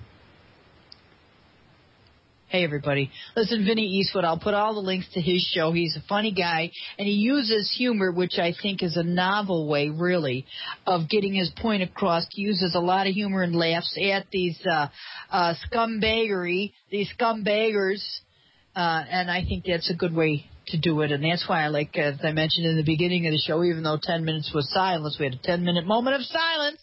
Hey, everybody. Listen, Vinny Eastwood, I'll put all the links to his show. He's a funny guy, and he uses humor, which I think is a novel way, really, of getting his point across. He uses a lot of humor and laughs at these scumbaggers, and I think that's a good way to do it. And that's why I like, as I mentioned in the beginning of the show, even though 10 minutes was silence, we had a 10-minute moment of silence.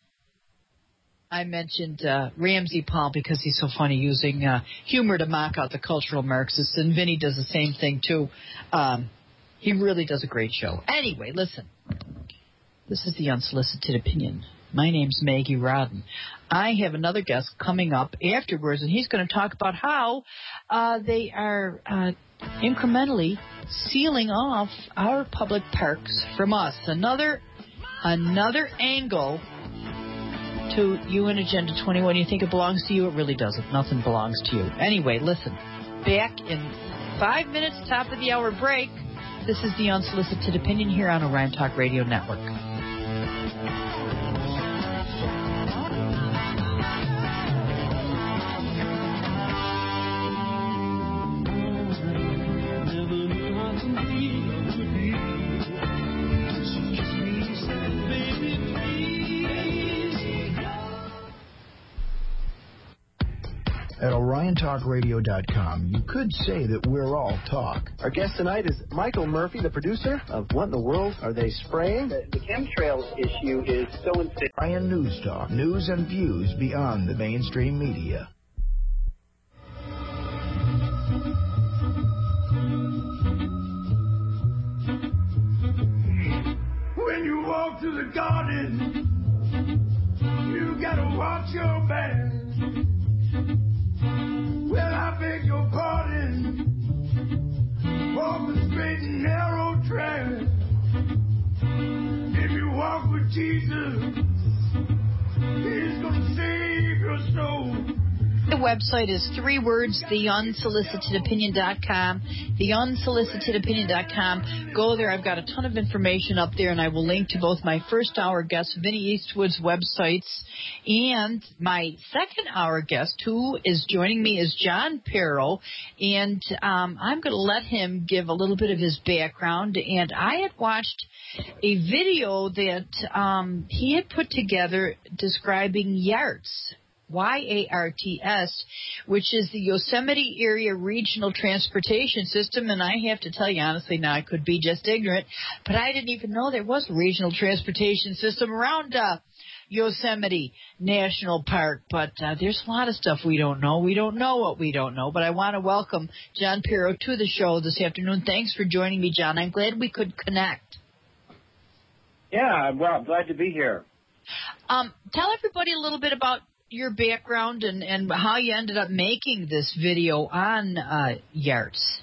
I mentioned Ramsey Paul because he's so funny, using humor to mock out the cultural Marxists, and Vinny does the same thing, too. He really does a great show. Anyway, listen. This is the Unsolicited Opinion. My name's Maggie Rodden. I have another guest coming up afterwards, and he's going to talk about how they are incrementally sealing off our public parks from us. Another angle to you and Agenda 21. You think it belongs to you? It really doesn't. Nothing belongs to you. Anyway, listen. Back in 5 minutes, top of the hour break. This is the Unsolicited Opinion here on Orion Talk Radio Network. At OrionTalkRadio.com, you could say that we're all talk. Our guest tonight is Michael Murphy, the producer of What in the World Are They Spraying? The chemtrails issue is so insane. Orion News Talk, news and views beyond the mainstream media. When you walk through the garden, you gotta watch your back. Well, I beg your pardon, walk the straight and narrow track. If you walk with Jesus, He's gonna save your soul. The website is 3 words, theunsolicitedopinion.com, theunsolicitedopinion.com. Go there. I've got a ton of information up there, and I will link to both my first hour guest, Vinnie Eastwood's websites, and my second hour guest, who is joining me, is John Pero, and I'm going to let him give a little bit of his background. And I had watched a video that he had put together describing YARTS, YARTS, which is the Yosemite Area Regional Transportation System. And I have to tell you, honestly, now I could be just ignorant, but I didn't even know there was a regional transportation system around Yosemite National Park. But there's a lot of stuff we don't know. We don't know what we don't know. But I want to welcome John Pero to the show this afternoon. Thanks for joining me, John. I'm glad we could connect. Yeah, well, I'm glad to be here. Tell everybody a little bit about your background and how you ended up making this video on YARTS.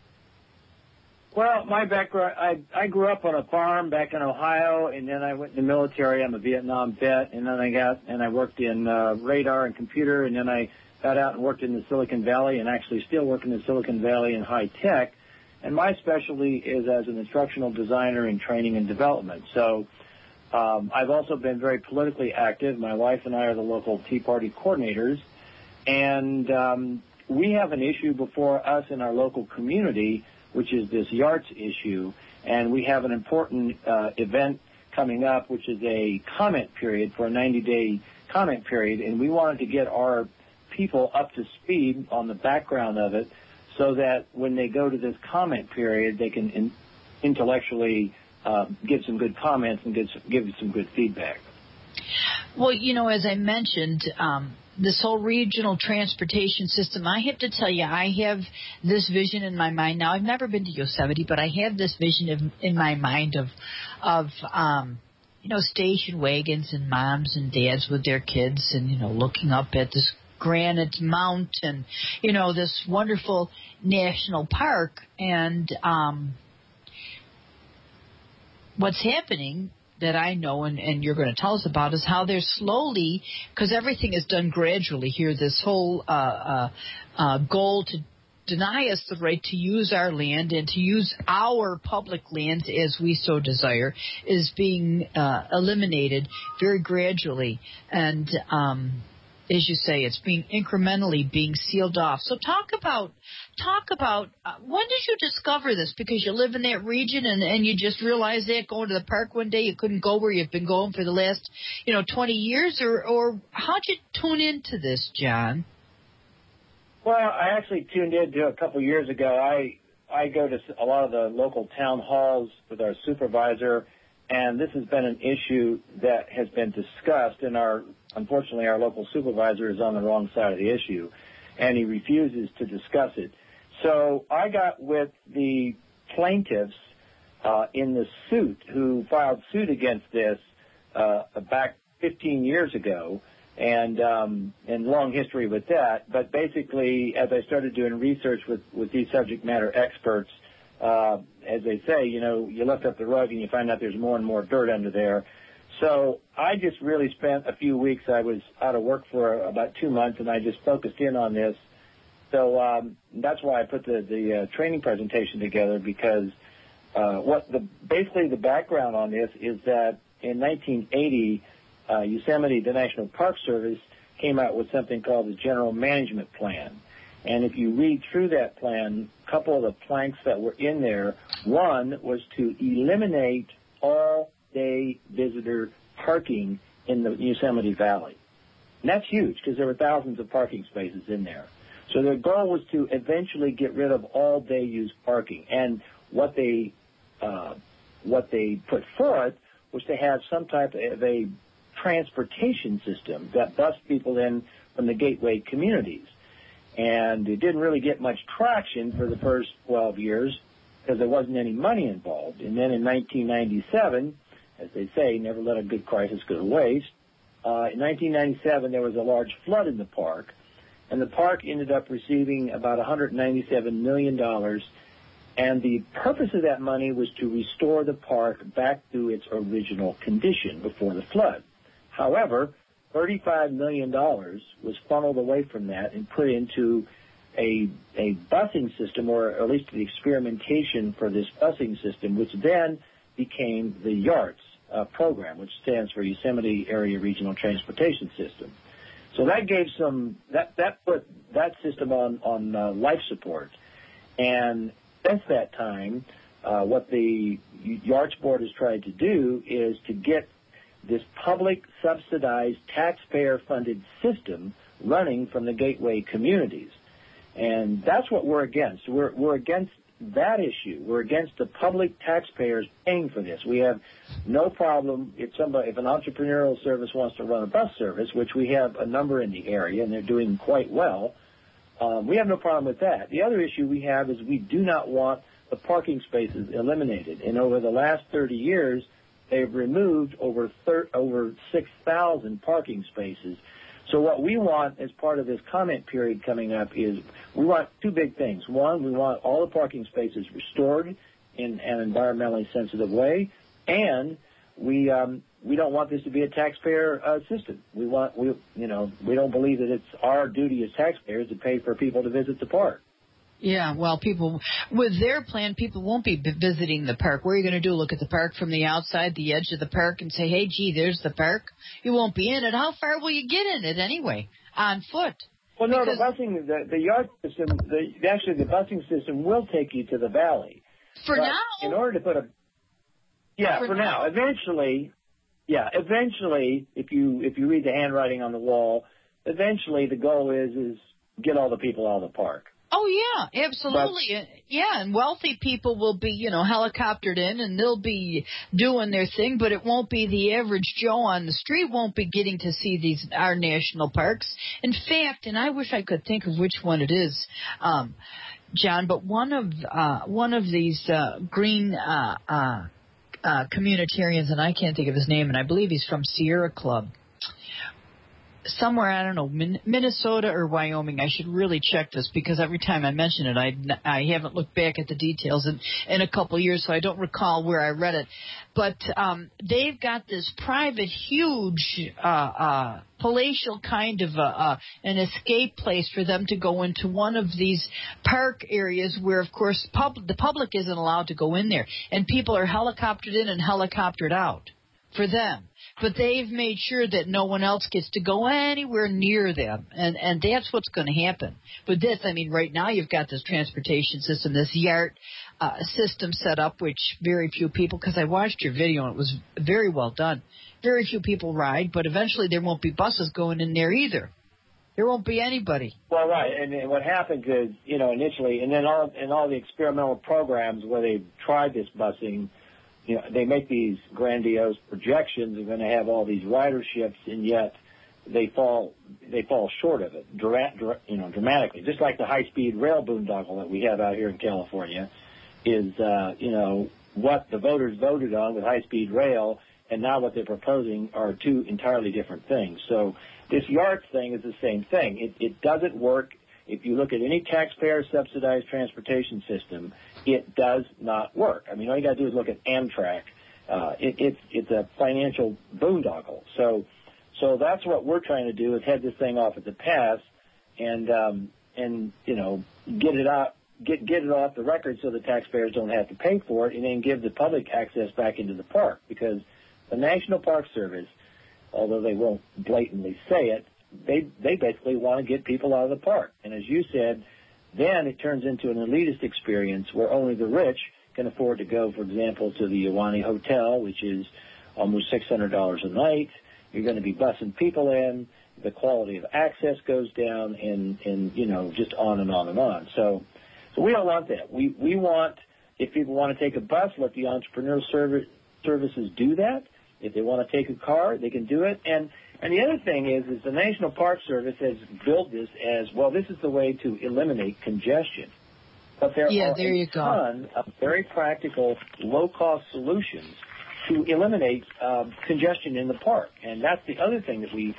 Well, my background, I grew up on a farm back in Ohio, and then I went in the military. I'm a Vietnam vet, and then I worked in radar and computer, and then I got out and worked in the Silicon Valley, and actually still work in the Silicon Valley in high tech. And my specialty is as an instructional designer in training and development. So I've also been very politically active. My wife and I are the local Tea Party coordinators, and we have an issue before us in our local community, which is this YARTS issue, and we have an important event coming up, which is a comment period for a 90-day comment period, and we wanted to get our people up to speed on the background of it so that when they go to this comment period, they can intellectually give some good comments and give some good feedback. Well, you know, as I mentioned, this whole regional transportation system, I have to tell you, I have this vision in my mind. Now, I've never been to Yosemite, but I have this vision in my mind of station wagons and moms and dads with their kids and, looking up at this granite mountain, this wonderful national park. And what's happening that I know and you're going to tell us about is how they're slowly, because everything is done gradually here, this whole goal to deny us the right to use our land and to use our public lands as we so desire is being eliminated very gradually. And as you say, it's being incrementally being sealed off. So talk about when did you discover this? Because you live in that region and you just realized that going to the park one day you couldn't go where you've been going for the last 20 years, or how'd you tune into this, John? Well, I actually tuned into a couple years ago. I go to a lot of the local town halls with our supervisor, and this has been an issue that has been discussed, and unfortunately our local supervisor is on the wrong side of the issue, and he refuses to discuss it. So I got with the plaintiffs in the suit who filed suit against this back 15 years ago, and long history with that. But basically, as I started doing research with these subject matter experts, as they say, you lift up the rug and you find out there's more and more dirt under there. So I just really spent a few weeks. I was out of work for about 2 months, and I just focused in on this. So that's why I put the training presentation together, because basically the background on this is that in 1980, Yosemite, the National Park Service, came out with something called the General Management Plan. And if you read through that plan, a couple of the planks that were in there, one was to eliminate all-day visitor parking in the Yosemite Valley. And that's huge because there were thousands of parking spaces in there. So their goal was to eventually get rid of all-day use parking. And what they put forth was to have some type of a transportation system that bused people in from the gateway communities. And it didn't really get much traction for the first 12 years because there wasn't any money involved. And then in 1997, as they say, never let a good crisis go to waste. In 1997, there was a large flood in the park, and the park ended up receiving about $197 million, and the purpose of that money was to restore the park back to its original condition before the flood. However, $35 million was funneled away from that and put into a busing system, or at least the experimentation for this busing system, which then became the YARTS program, which stands for Yosemite Area Regional Transportation System. So that gave that put that system on life support. And since that time, what the YARTS board has tried to do is to get this public subsidized taxpayer-funded system running from the gateway communities. And that's what we're against. We're against that issue. We're against the public taxpayers paying for this. We have no problem if an entrepreneurial service wants to run a bus service, which we have a number in the area, and they're doing quite well. We have no problem with that. The other issue we have is we do not want the parking spaces eliminated. And over the last 30 years, they've removed over 6,000 parking spaces. So what we want as part of this comment period coming up is we want two big things. One, we want all the parking spaces restored in an environmentally sensitive way, and we don't want this to be a taxpayer system. We don't believe that it's our duty as taxpayers to pay for people to visit the park. Yeah, well, people, with their plan, people won't be visiting the park. What are you going to do, look at the park from the outside, the edge of the park, and say, hey, gee, there's the park? You won't be in it. How far will you get in it anyway? On foot? Well, no, the YARTS system, the busing system will take you to the valley. For now? In order to put for now. Eventually, if you read the handwriting on the wall, eventually the goal is get all the people out of the park. Oh, yeah, absolutely. And wealthy people will be, helicoptered in, and they'll be doing their thing, but it won't be the average Joe on the street won't be getting to see our national parks. In fact, and I wish I could think of which one it is, John, but one of these green communitarians, and I can't think of his name, and I believe he's from Sierra Club. Somewhere, I don't know, Minnesota or Wyoming. I should really check this because every time I mention it, I haven't looked back at the details in a couple of years, so I don't recall where I read it. But they've got this private, huge, palatial kind of an escape place for them to go into one of these park areas where, of course, the public isn't allowed to go in there, and people are helicoptered in and helicoptered out for them. But they've made sure that no one else gets to go anywhere near them, and that's what's going to happen. With this, I mean, right now you've got this transportation system, this YART system set up, which very few people, because I watched your video and it was very well done, very few people ride, but eventually there won't be buses going in there either. There won't be anybody. Well, right, and what happens is, initially, and then all the experimental programs where they've tried this busing, they make these grandiose projections. They're going to have all these riderships, and yet they fall short of it, dramatically. Just like the high-speed rail boondoggle that we have out here in California is, what the voters voted on with high-speed rail, and now what they're proposing are two entirely different things. So this YARTS thing is the same thing. It doesn't work. If you look at any taxpayer-subsidized transportation system, it does not work. I mean, all you got to do is look at Amtrak. It's a financial boondoggle. So that's what we're trying to do is head this thing off at the pass, and get it out, get it off the record so the taxpayers don't have to pay for it, and then give the public access back into the park. Because the National Park Service, although they won't blatantly say it, they basically want to get people out of the park. And as you said, then it turns into an elitist experience where only the rich can afford to go, for example, to the Ahwahnee Hotel, which is almost $600 a night. You're going to be bussing people in. The quality of access goes down, and just on and on and on. So we don't want that. We want, if people want to take a bus, let the entrepreneurial services do that. If they want to take a car, they can do it. And the other thing is the National Park Service has built this as, well, this is the way to eliminate congestion. But there are a ton of very practical, low-cost solutions to eliminate congestion in the park. And that's the other thing that we've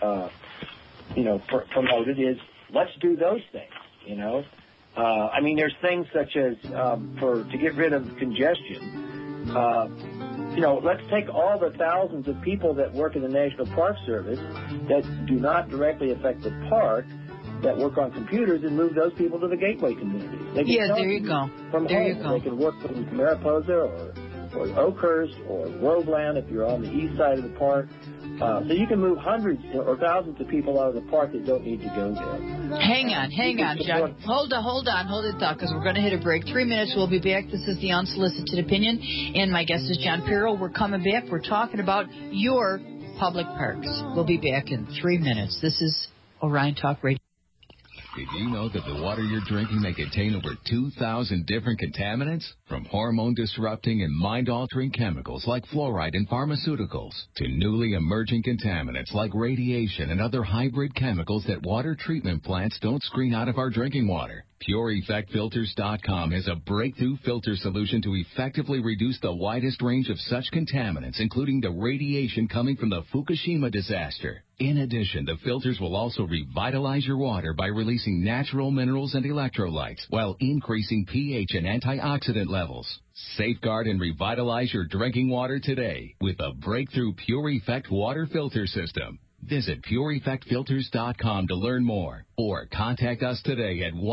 promoted is let's do those things, you know. I mean, there's things such as to get rid of congestion, let's take all the thousands of people that work in the National Park Service that do not directly affect the park, that work on computers, and move those people to the gateway communities. They can there you go. From there home. you go. They can work from Mariposa or Oakhurst or Groveland if you're on the east side of the park. So you can move hundreds or thousands of people out of the park that don't need to go there. Hang on, John. Hold it, thought, because we're going to hit a break. 3 minutes, we'll be back. This is the Unsolicited Opinion, and my guest is John Pirro. We're coming back. We're talking about your public parks. We'll be back in 3 minutes. This is Orion Talk Radio. Did you know that the water you're drinking may contain over 2,000 different contaminants? From hormone-disrupting and mind-altering chemicals like fluoride in pharmaceuticals to newly emerging contaminants like radiation and other hybrid chemicals that water treatment plants don't screen out of our drinking water. PureEffectFilters.com has a breakthrough filter solution to effectively reduce the widest range of such contaminants, including the radiation coming from the Fukushima disaster. In addition, the filters will also revitalize your water by releasing natural minerals and electrolytes while increasing pH and antioxidant levels. Safeguard and revitalize your drinking water today with a breakthrough Pure Effect water filter system. Visit PureEffectFilters.com to learn more or contact us today at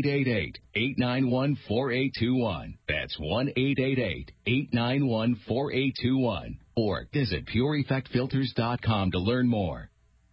1-888-891-4821. That's 1-888-891-4821 or visit PureEffectFilters.com to learn more.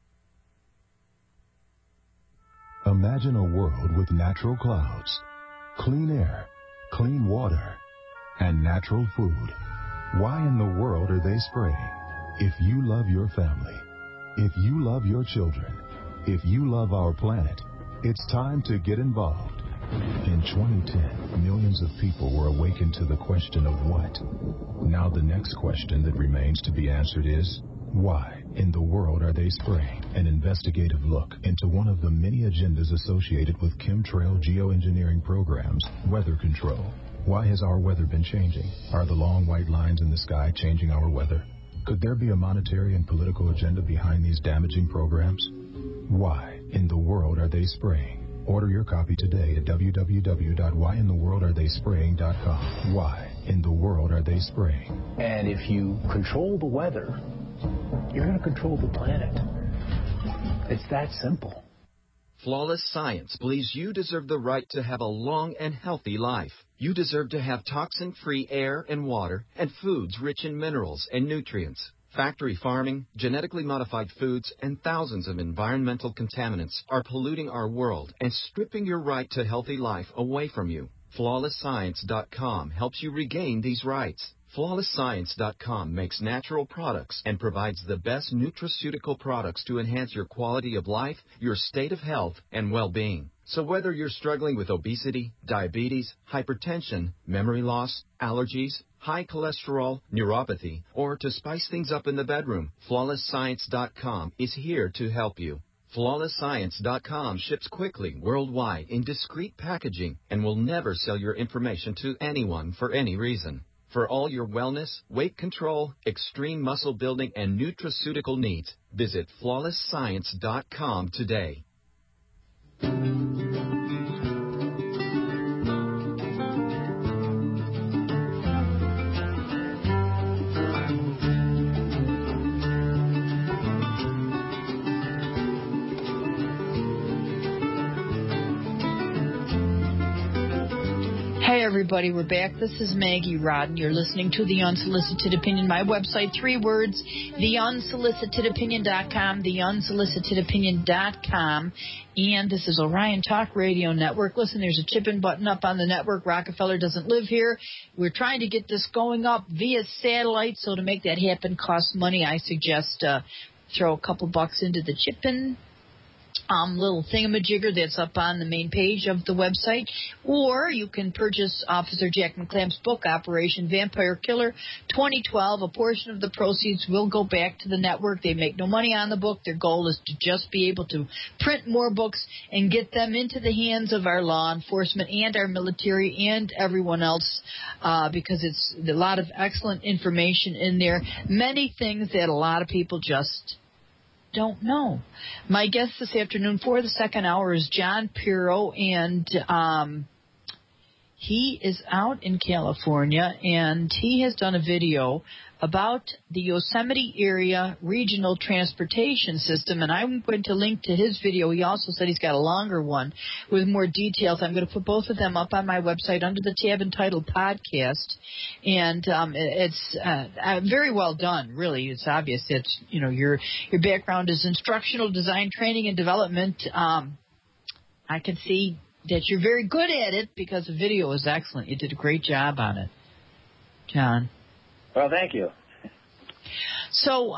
Imagine a world with natural clouds, clean air, clean water, and natural food. Why in the world are they spraying? If you love your family, if you love your children, if you love our planet, it's time to get involved. In 2010, millions of people were awakened to the question of what. Now the next question that remains to be answered is, why in the world are they spraying? An investigative look into one of the many agendas associated with chemtrail geoengineering programs, weather control. Why has our weather been changing? Are the long white lines in the sky changing our weather? Could there be a monetary and political agenda behind these damaging programs? Why in the world are they spraying? Order your copy today at www.whyintheworldaretheyspraying.com. Why in the world are they spraying? And if you control the weather, you're going to control the planet. It's that simple. Flawless Science believes you deserve the right to have a long and healthy life. You deserve to have toxin-free air and water and foods rich in minerals and nutrients. Factory farming, genetically modified foods, and thousands of environmental contaminants are polluting our world and stripping your right to healthy life away from you. FlawlessScience.com helps you regain these rights. FlawlessScience.com makes natural products and provides the best nutraceutical products to enhance your quality of life, your state of health, and well-being. So whether you're struggling with obesity, diabetes, hypertension, memory loss, allergies, high cholesterol, neuropathy, or to spice things up in the bedroom, FlawlessScience.com is here to help you. FlawlessScience.com ships quickly worldwide in discreet packaging and will never sell your information to anyone for any reason. For all your wellness, weight control, extreme muscle building, and nutraceutical needs, visit FlawlessScience.com today. Hey everybody, we're back. This is Maggie Rodden. You're listening to The Unsolicited Opinion. My website, 3 words, theunsolicitedopinion.com, theunsolicitedopinion.com. And this is Orion Talk Radio Network. Listen, there's a chip-in button up on the network. Rockefeller doesn't live here. We're trying to get this going up via satellite, so to make that happen costs money. I suggest throw a couple bucks into the chip-in little thingamajigger that's up on the main page of the website, or you can purchase Officer Jack McClamp's book, Operation Vampire Killer 2012. A portion of the proceeds will go back to the network. They make no money on the book. Their goal is to just be able to print more books and get them into the hands of our law enforcement and our military and everyone else, because it's a lot of excellent information in there. Many things that a lot of people just don't know. My guest this afternoon for the second hour is John Pirro, and he is out in California, and he has done a video about the Yosemite area regional transportation system, and I'm going to link to his video. He also said he's got a longer one with more details. I'm going to put both of them up on my website under the tab entitled Podcast, and it's very well done, really. It's obvious that, you know, your background is instructional design, training, and development. I can see that you're very good at it because the video is excellent. You did a great job on it, John. Well, thank you. So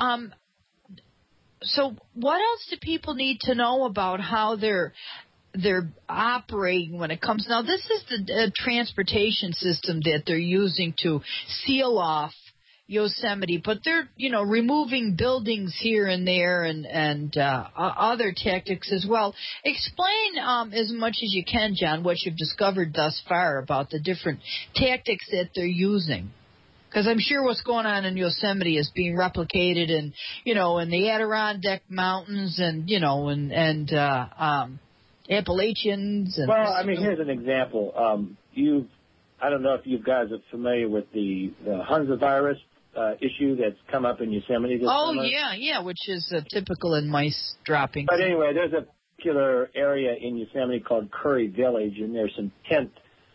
what else do people need to know about how they're operating when it comes? Now, this is the transportation system that they're using to seal off Yosemite, but they're, you know, removing buildings here and there and other tactics as well. Explain as much as you can, John, what you've discovered thus far about the different tactics that they're using. Because I'm sure what's going on in Yosemite is being replicated in, you know, in the Adirondack Mountains and, you know, and Appalachians. And, well, I mean, here's an example. I don't know if you guys are familiar with the Hansa virus issue that's come up in Yosemite this summer. Yeah, which is typical in mice dropping. But anyway, there's a particular area in Yosemite called Curry Village, and there's some tent,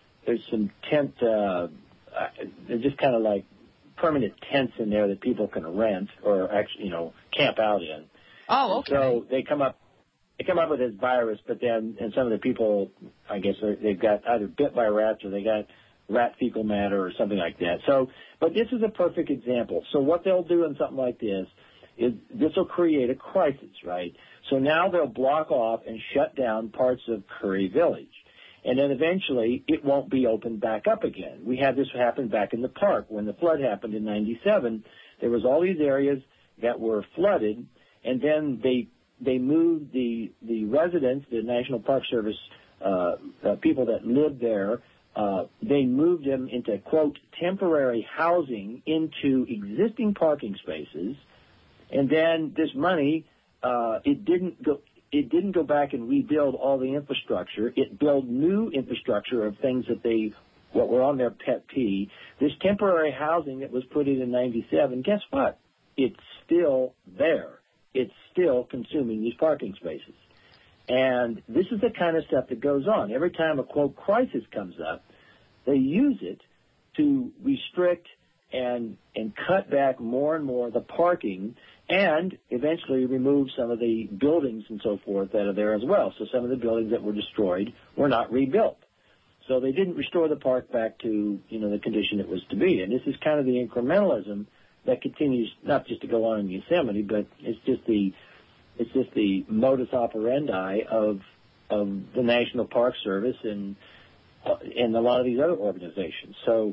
they're just kind of like permanent tents in there that people can rent or actually, you know, camp out in. Oh, okay. So they come up with this virus, but then, and some of the people, I guess, they've got either bit by rats or they got rat fecal matter or something like that. So, but this is a perfect example. So what they'll do in something like this is this will create a crisis, right? So now they'll block off and shut down parts of Curry Village. And then eventually it won't be opened back up again. We had this happen back in the park when the flood happened in '97. There was all these areas that were flooded, and then they moved the residents, the National Park Service people that lived there. They moved them into, quote, temporary housing into existing parking spaces, and then this money it didn't go back and rebuild all the infrastructure. It built new infrastructure of things that what were on their pet peeve. This temporary housing that was put in '97, guess what? It's still there. It's still consuming these parking spaces. And this is the kind of stuff that goes on. Every time a, quote, crisis comes up, they use it to restrict and cut back more and more the parking, and eventually remove some of the buildings and so forth that are there as well. So some of the buildings that were destroyed were not rebuilt. So they didn't restore the park back to, you know, the condition it was to be. And this is kind of the incrementalism that continues not just to go on in Yosemite, but it's just the modus operandi of the National Park Service and a lot of these other organizations. So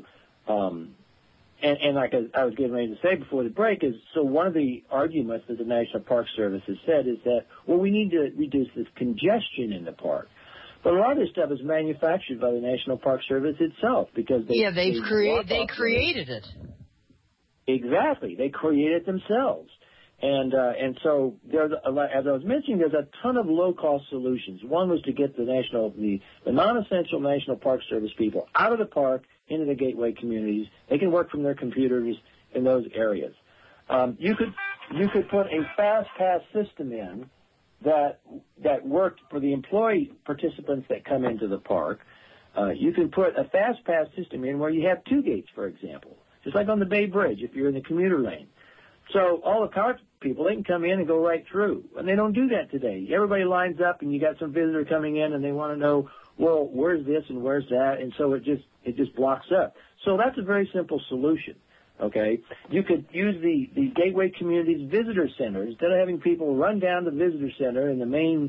And like I was getting ready to say before the break, is so one of the arguments that the National Park Service has said is that, well, we need to reduce this congestion in the park. But a lot of this stuff is manufactured by the National Park Service itself because they created it. Exactly, they create it themselves. And so there's as I was mentioning, there's a ton of low-cost solutions. One was to get the non-essential National Park Service people out of the park into the gateway communities. They can work from their computers in those areas. You could put a fast pass system in that worked for the employee participants that come into the park. You can put a fast pass system in where you have two gates, for example, just like on the Bay Bridge if you're in the commuter lane. So all the car people, they can come in and go right through. And they don't do that today. Everybody lines up, and you got some visitor coming in, and they want to know, well, where's this and where's that? And so it just blocks up. So that's a very simple solution, okay? You could use the Gateway Communities Visitor Center. Instead of having people run down the visitor center in the main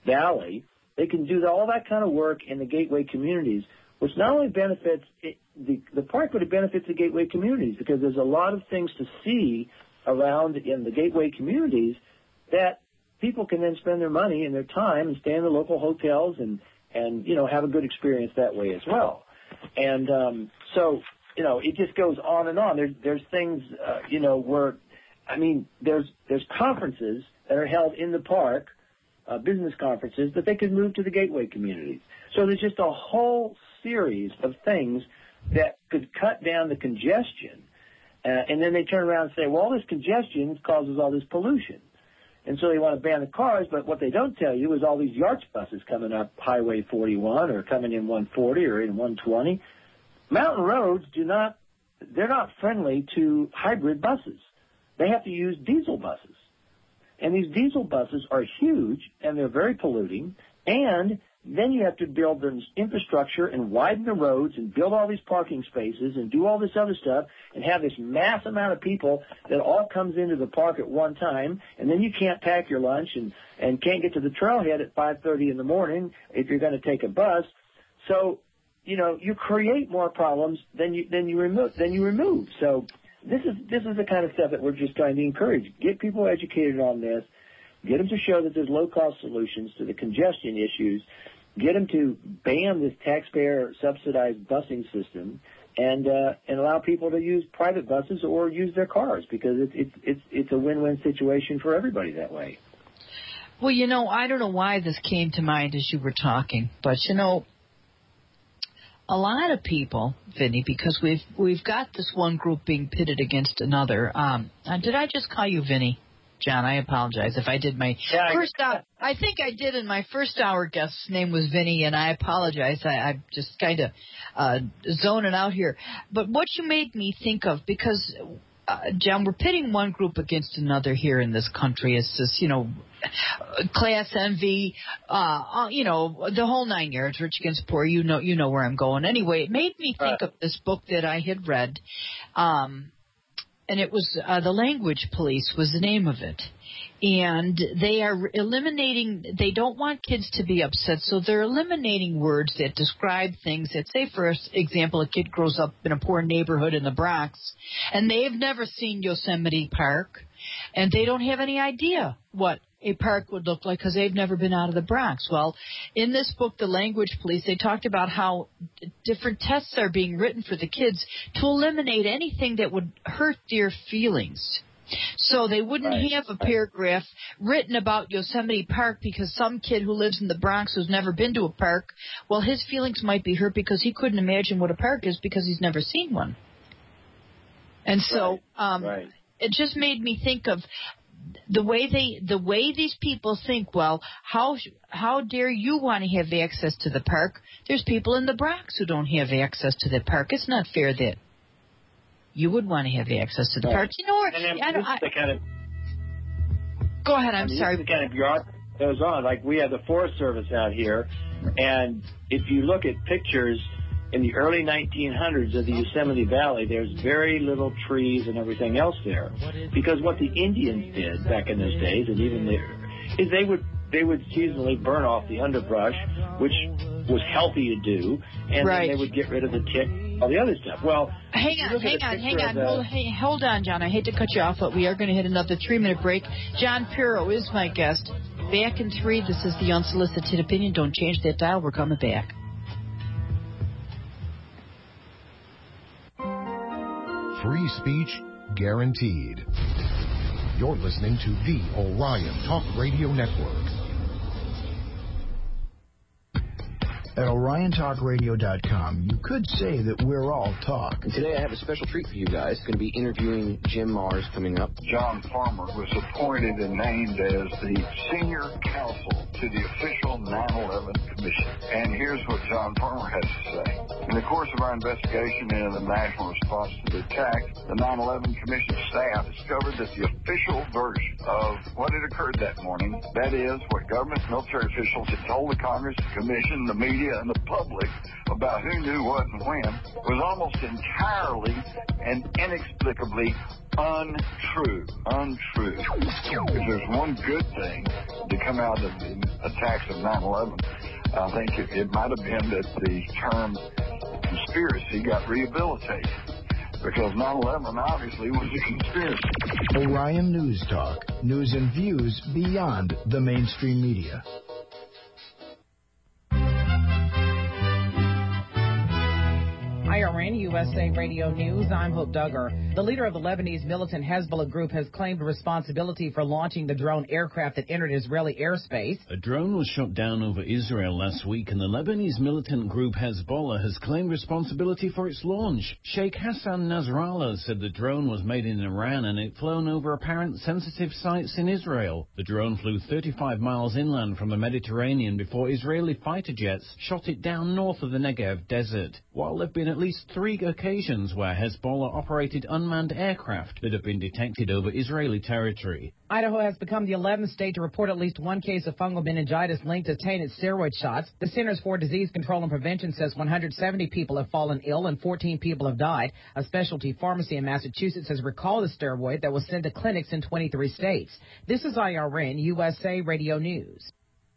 Valley, they can do all that kind of work in the gateway communities, which not only benefits the park, but it benefits the gateway communities because there's a lot of things to see around in the gateway communities that people can then spend their money and their time and stay in the local hotels and have a good experience that way as well. And so it just goes on and on. There's things where there's conferences that are held in the park, business conferences that they could move to the gateway communities. So there's just a whole series of things that could cut down the congestion. And then they turn around and say, well, all this congestion causes all this pollution. And so they want to ban the cars, but what they don't tell you is all these yacht buses coming up Highway 41 or coming in 140 or in 120. Mountain roads they're not friendly to hybrid buses. They have to use diesel buses. And these diesel buses are huge, and they're very polluting, and then you have to build the infrastructure and widen the roads and build all these parking spaces and do all this other stuff and have this mass amount of people that all comes into the park at one time, and then you can't pack your lunch and can't get to the trailhead at 5:30 in the morning if you're going to take a bus. So, you create more problems than you remove. So this is the kind of stuff that we're just trying to encourage. Get people educated on this. Get them to show that there's low-cost solutions to the congestion issues. Get them to ban this taxpayer-subsidized busing system, and allow people to use private buses or use their cars because it's a win-win situation for everybody that way. Well, I don't know why this came to mind as you were talking, but a lot of people, Vinny, because we've got this one group being pitted against another. Did I just call you Vinny? John, I apologize if I did my first hour. I think I did in my first hour. Guest's name was Vinny, and I apologize. I'm just kind of zoning out here. But what you made me think of, because, John, we're pitting one group against another here in this country. It's this, class envy, the whole nine yards, rich against poor. You know where I'm going. Anyway, it made me think of this book that I had read. And it was The Language Police was the name of it. And they are they don't want kids to be upset, so they're eliminating words that describe things that, say, for example, a kid grows up in a poor neighborhood in the Bronx, and they've never seen Yosemite Park, and they don't have any idea what a park would look like because they've never been out of the Bronx. Well, in this book, The Language Police, they talked about how different tests are being written for the kids to eliminate anything that would hurt their feelings. So they wouldn't have a paragraph written about Yosemite Park because some kid who lives in the Bronx who's never been to a park, well, his feelings might be hurt because he couldn't imagine what a park is because he's never seen one. And so it just made me think of the way these people think. Well, how dare you want to have access to the park? There's people in the Bronx who don't have access to the park. It's not fair that you would want to have access to the park. Go ahead. I'm sorry. This is the kind of yard that goes on. Like, we have the Forest Service out here, and if you look at pictures in the early 1900s of the Yosemite Valley, there's very little trees and everything else there, because what the Indians did back in those days, and even there, is they would seasonally burn off the underbrush, which was healthy to do, and then they would get rid of the tick, all the other stuff. Well, hang on. Hold on, John. I hate to cut you off, but we are going to hit another 3-minute break. John Pirro is my guest. Back in 3. This is the Unsolicited Opinion. Don't change that dial. We're coming back. Free speech guaranteed. You're listening to the Orion Talk Radio Network. At OrionTalkRadio.com, you could say that we're all talk. And today I have a special treat for you guys. Going to be interviewing Jim Marrs coming up. John Farmer was appointed and named as the senior counsel to the official 9/11 Commission. And here's what John Farmer has to say. In the course of our investigation into the national response to the attack, the 9/11 Commission staff discovered that the official version of what had occurred that morning, that is, what government military officials had told the Congress, the Commission, the media, and the public about who knew what and when, was almost entirely and inexplicably untrue. If there's one good thing to come out of the attacks of 9/11, I think it might have been that the term conspiracy got rehabilitated, because 9/11 obviously was a conspiracy. Orion News Talk. News and views beyond the mainstream media. IRN USA Radio News, I'm Hope Duggar. The leader of the Lebanese militant Hezbollah group has claimed responsibility for launching the drone aircraft that entered Israeli airspace. A drone was shot down over Israel last week, and the Lebanese militant group Hezbollah has claimed responsibility for its launch. Sheikh Hassan Nasrallah said the drone was made in Iran and it flown over apparent sensitive sites in Israel. The drone flew 35 miles inland from the Mediterranean before Israeli fighter jets shot it down north of the Negev desert. While there have been at least 3 occasions where Hezbollah operated unmanned aircraft that have been detected over Israeli territory. Idaho has become the 11th state to report at least one case of fungal meningitis linked to tainted steroid shots. The Centers for Disease Control and Prevention says 170 people have fallen ill and 14 people have died. A specialty pharmacy in Massachusetts has recalled the steroid that was sent to clinics in 23 states. This is IRN USA Radio News.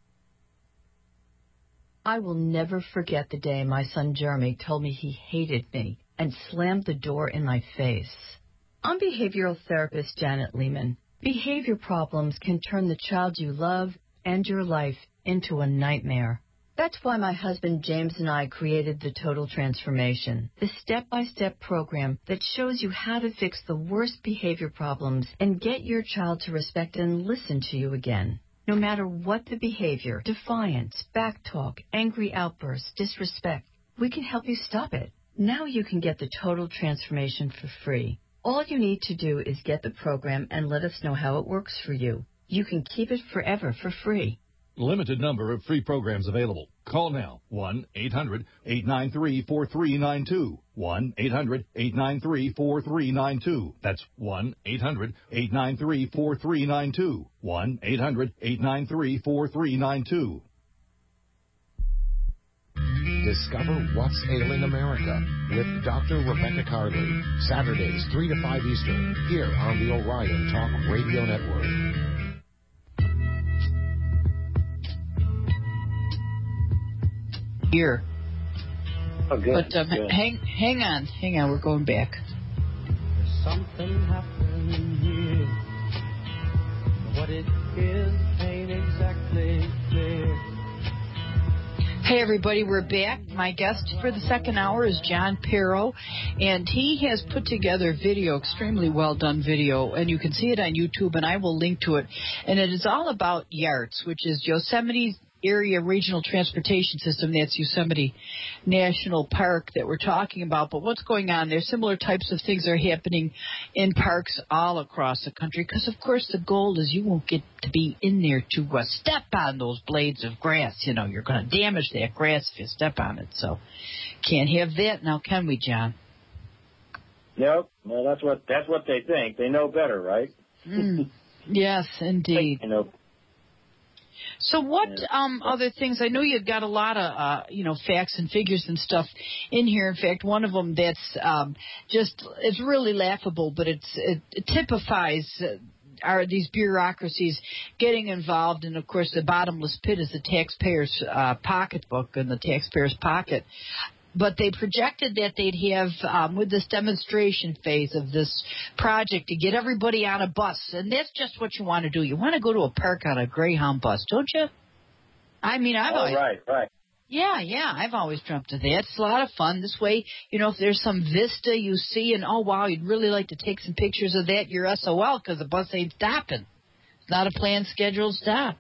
I will never forget the day my son Jeremy told me he hated me and slammed the door in my face. I'm behavioral therapist Janet Lehman. Behavior problems can turn the child you love and your life into a nightmare. That's why my husband James and I created the Total Transformation, the step-by-step program that shows you how to fix the worst behavior problems and get your child to respect and listen to you again. No matter what the behavior, defiance, backtalk, angry outbursts, disrespect, we can help you stop it. Now you can get the Total Transformation for free. All you need to do is get the program and let us know how it works for you. You can keep it forever for free. Limited number of free programs available. Call now, 1-800-893-4392. 1-800-893-4392. That's 1-800-893-4392. 1-800-893-4392. Discover What's Ailing America with Dr. Rebecca Cardley. Saturdays, 3 to 5 Eastern, here on the Orion Talk Radio Network. Here. Oh, good. But good. hang on, we're going back. There's something happening here. What it is ain't exactly clear. Hey everybody, we're back. My guest for the second hour is John Pero, and he has put together video, extremely well done video, and you can see it on YouTube, and I will link to it. And it is all about YARTS, which is Yosemite Area Regional Transportation System. That's Yosemite National Park that we're talking about. But what's going on there? Similar types of things are happening in parks all across the country, because of course the goal is you won't get to be in there to step on those blades of grass. You know, you're going to damage that grass if you step on it. So can't have that now, can we, John? Nope. Well, that's what they think. They know better, right? Yes, indeed. You know. So what other things? I know you've got a lot of facts and figures and stuff in here. In fact, one of them that's it's really laughable, but it typifies are these bureaucracies getting involved, and of course the bottomless pit is the taxpayer's pocketbook and the taxpayer's pocket. But they projected that they'd have, with this demonstration phase of this project, to get everybody on a bus. And that's just what you want to do. You want to go to a park on a Greyhound bus, don't you? I mean, I've always... Right. Yeah, I've always dreamt of that. It's a lot of fun. This way, if there's some vista you see and, oh, wow, you'd really like to take some pictures of that, you're SOL because the bus ain't stopping. It's not a planned scheduled stop.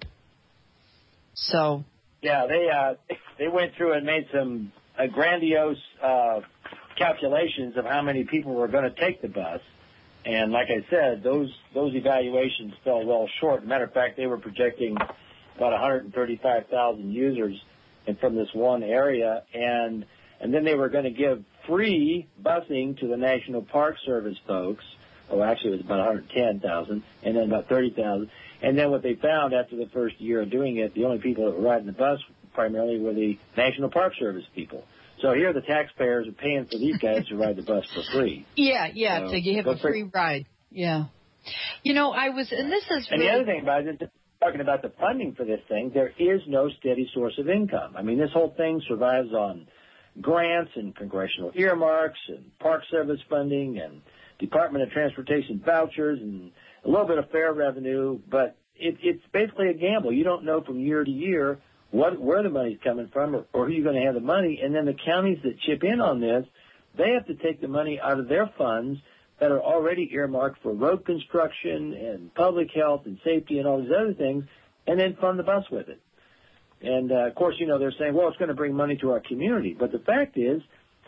So... Yeah, they went through and made some... grandiose calculations of how many people were going to take the bus. And like I said, those evaluations fell well short. Matter of fact, they were projecting about 135,000 users from this one area. And then they were going to give free busing to the National Park Service folks. Oh, actually, it was about 110,000, and then about 30,000. And then what they found after the first year of doing it, the only people that were riding the bus primarily were the National Park Service people. So here the taxpayers are paying for these guys to ride the bus for free. Yeah, So, so you have a free ride. Yeah. You know, and this is And really... the other thing about it, talking about the funding for this thing, there is no steady source of income. I mean, this whole thing survives on grants and congressional earmarks and Park Service funding and Department of Transportation vouchers and a little bit of fair revenue, but it's basically a gamble. You don't know from year to year where the money's coming from or who you're going to have the money. And then the counties that chip in on this, they have to take the money out of their funds that are already earmarked for road construction and public health and safety and all these other things, and then fund the bus with it. And, of course, you know, they're saying, well, it's going to bring money to our community. But the fact is,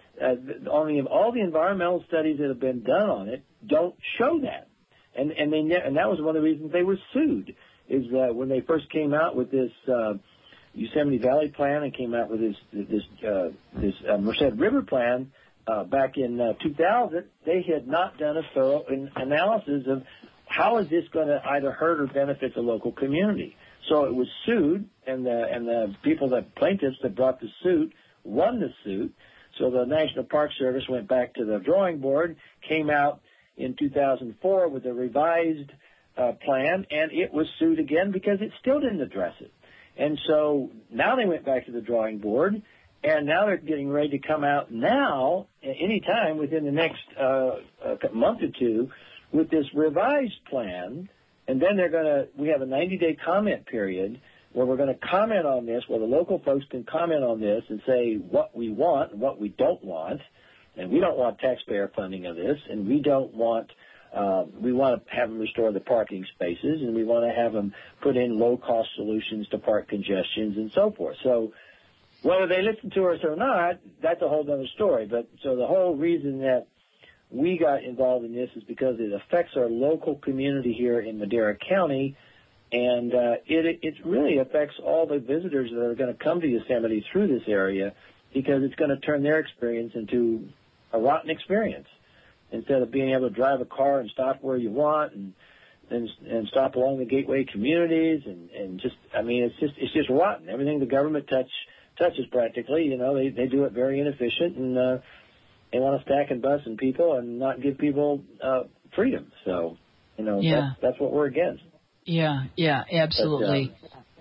all the environmental studies that have been done on it don't show that. And that was one of the reasons they were sued, is that when they first came out with this Yosemite Valley plan and came out with this Merced River plan back in 2000, they had not done a thorough analysis of how is this going to either hurt or benefit the local community. So it was sued, and the plaintiffs that brought the suit won the suit. So the National Park Service went back to the drawing board, came out in 2004 with a revised plan, and it was sued again because it still didn't address it. And so now they went back to the drawing board, and now they're getting ready to come out now, any time within the next month or two, with this revised plan. And then we have a 90-day comment period where we're going to comment on this, where the local folks can comment on this and say what we want and what we don't want. And we don't want taxpayer funding of this, and we want to have them restore the parking spaces, and we want to have them put in low-cost solutions to park congestions and so forth. So whether they listen to us or not, that's a whole other story. But so the whole reason that we got involved in this is because it affects our local community here in Madera County, and it really affects all the visitors that are going to come to Yosemite through this area, because it's going to turn their experience into a rotten experience. Instead of being able to drive a car and stop where you want and stop along the gateway communities and just, I mean, it's just rotten. Everything the government touches practically, you know, they do it very inefficient, and they want to stack and bus and people and not give people freedom. So, you know, that's what we're against. Yeah, absolutely.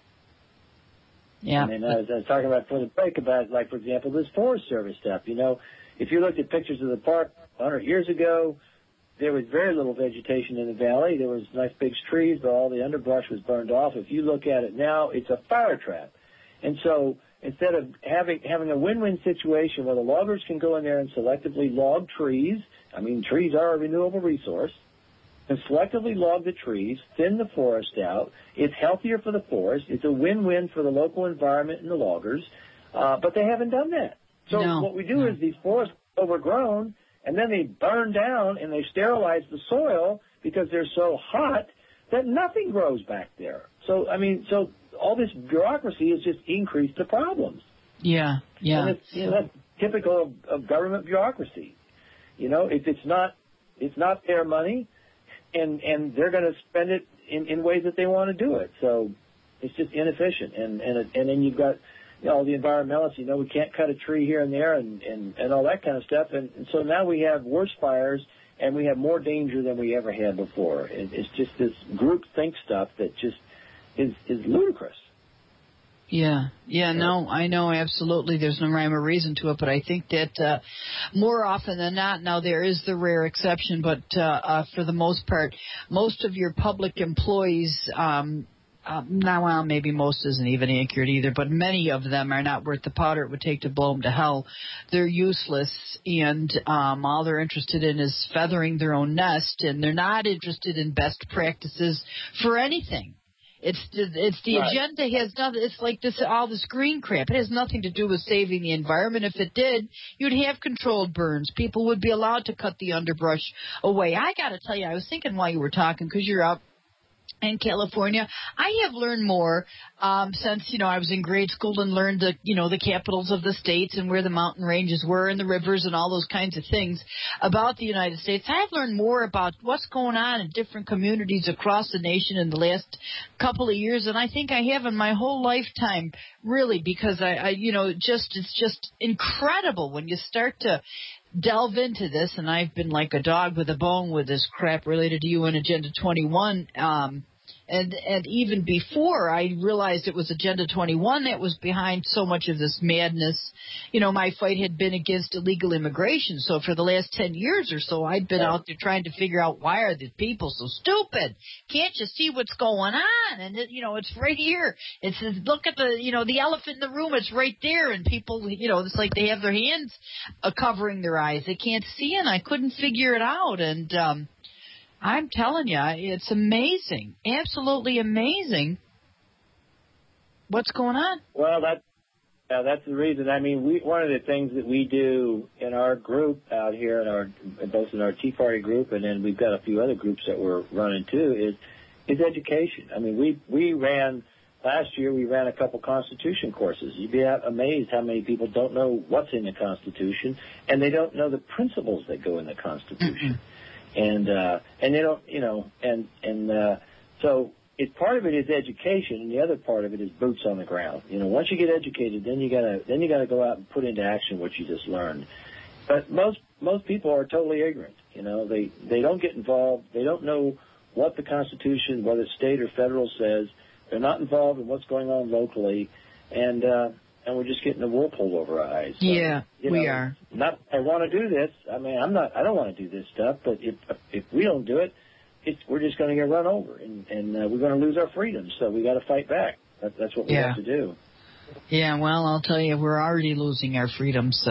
I mean, I was talking about for the break about, like, for example, this Forest Service stuff. You know, if you looked at pictures of the park 100 years ago, there was very little vegetation in the valley. There was nice big trees, but all the underbrush was burned off. If you look at it now, it's a fire trap. And so instead of having a win-win situation where the loggers can go in there and selectively log trees, I mean, trees are a renewable resource, and selectively log the trees, thin the forest out. It's healthier for the forest. It's a win-win for the local environment and the loggers, but they haven't done that. So what we do is these forests are overgrown, and then they burn down and they sterilize the soil because they're so hot that nothing grows back there. So, I mean, all this bureaucracy has just increased the problems. Yeah. And it's, you know, that's typical of government bureaucracy. You know, if it's not their money, and they're going to spend it in ways that they want to do it. So it's just inefficient. And then you've got, you know, all the environmentalists, you know, we can't cut a tree here and there and all that kind of stuff. And so now we have worse fires, and we have more danger than we ever had before. It's just this group think stuff that just is ludicrous. Yeah, no, I know, absolutely. There's no rhyme or reason to it, but I think that more often than not, now there is the rare exception, but for the most part, most of your public employees, well, maybe most isn't even accurate either, but many of them are not worth the powder it would take to blow them to hell. They're useless, and all they're interested in is feathering their own nest, and they're not interested in best practices for anything. It's the agenda has nothing. It's like all this green crap. It has nothing to do with saving the environment. If it did, you'd have controlled burns. People would be allowed to cut the underbrush away. I got to tell you, I was thinking while you were talking, because you're out in California. I have learned more since, I was in grade school and learned the capitals of the states and where the mountain ranges were and the rivers and all those kinds of things about the United States. I've learned more about what's going on in different communities across the nation in the last couple of years than I think I have in my whole lifetime, really, because it's just incredible when you start to delve into this, and I've been like a dog with a bone with this crap related to UN Agenda 21, and even before I realized it was Agenda 21 that was behind so much of this madness. My fight had been against illegal immigration, so for the last 10 years or so, I'd been out there trying to figure out, why are the people so stupid? Can't you see what's going on? And it's right here. It says, look at the elephant in the room. It's right there, and people, it's like they have their hands covering their eyes. They can't see, and I couldn't figure it out. And I'm telling you, it's amazing, absolutely amazing what's going on. Well, that's the reason. I mean, one of the things that we do in our group out here, both in our Tea Party group, and then we've got a few other groups that we're running too, is education. I mean, last year we ran a couple Constitution courses. You'd be amazed how many people don't know what's in the Constitution, and they don't know the principles that go in the Constitution. And they don't, so part of it is education, and the other part of it is boots on the ground. Once you get educated, then you gotta go out and put into action what you just learned. But most people are totally ignorant. They don't get involved. They don't know what the Constitution, whether state or federal, says. They're not involved in what's going on locally, and we're just getting a whirlpool over our eyes. So, we are. I want to do this. I mean, I don't want to do this stuff. But if we don't do it, we're just going to get run over, and we're going to lose our freedom. So we got to fight back. That's what we have to do. Yeah. Well, I'll tell you, we're already losing our freedoms.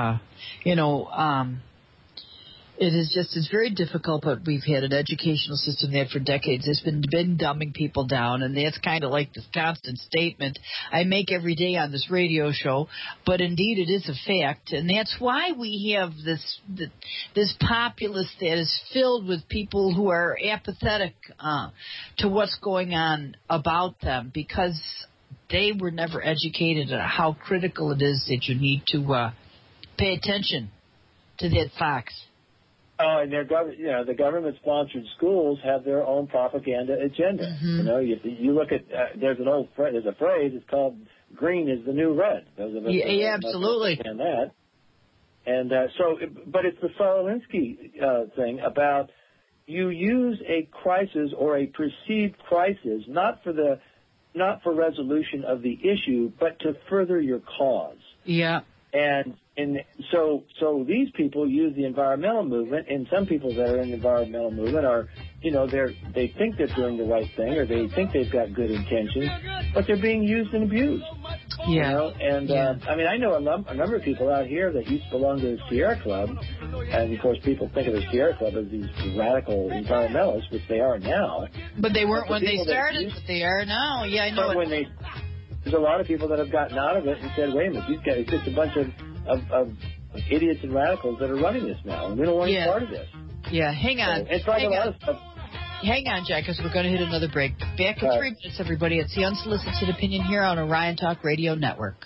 It's very difficult, but we've had an educational system that for decades has been dumbing people down, and that's kind of like this constant statement I make every day on this radio show, but indeed it is a fact, and that's why we have this populace that is filled with people who are apathetic to what's going on about them, because they were never educated on how critical it is that you need to pay attention to that facts. Oh, and the government-sponsored schools have their own propaganda agenda. Mm-hmm. You look at there's a phrase. It's called "green is the new red." Those of us absolutely understand that. And but it's the Saul Alinsky thing about you use a crisis or a perceived crisis not for resolution of the issue, but to further your cause. Yeah. And so these people use the environmental movement, and some people that are in the environmental movement are, they think they're doing the right thing, or they think they've got good intentions, but they're being used and abused. Yeah. I mean, I know a number of people out here that used to belong to the Sierra Club, and of course people think of the Sierra Club as these radical environmentalists, which they are now. But they weren't when they started, but they are now. Yeah, I know. There's a lot of people that have gotten out of it and said, wait a minute, these guys, it's just a bunch of idiots and radicals that are running this now, and we don't want any part of this. Yeah, hang on. So, it's like a lot of stuff. Hang on, Jack, because we're going to hit another break. Back in 3 minutes, everybody. It's the Unsolicited Opinion here on Orion Talk Radio Network.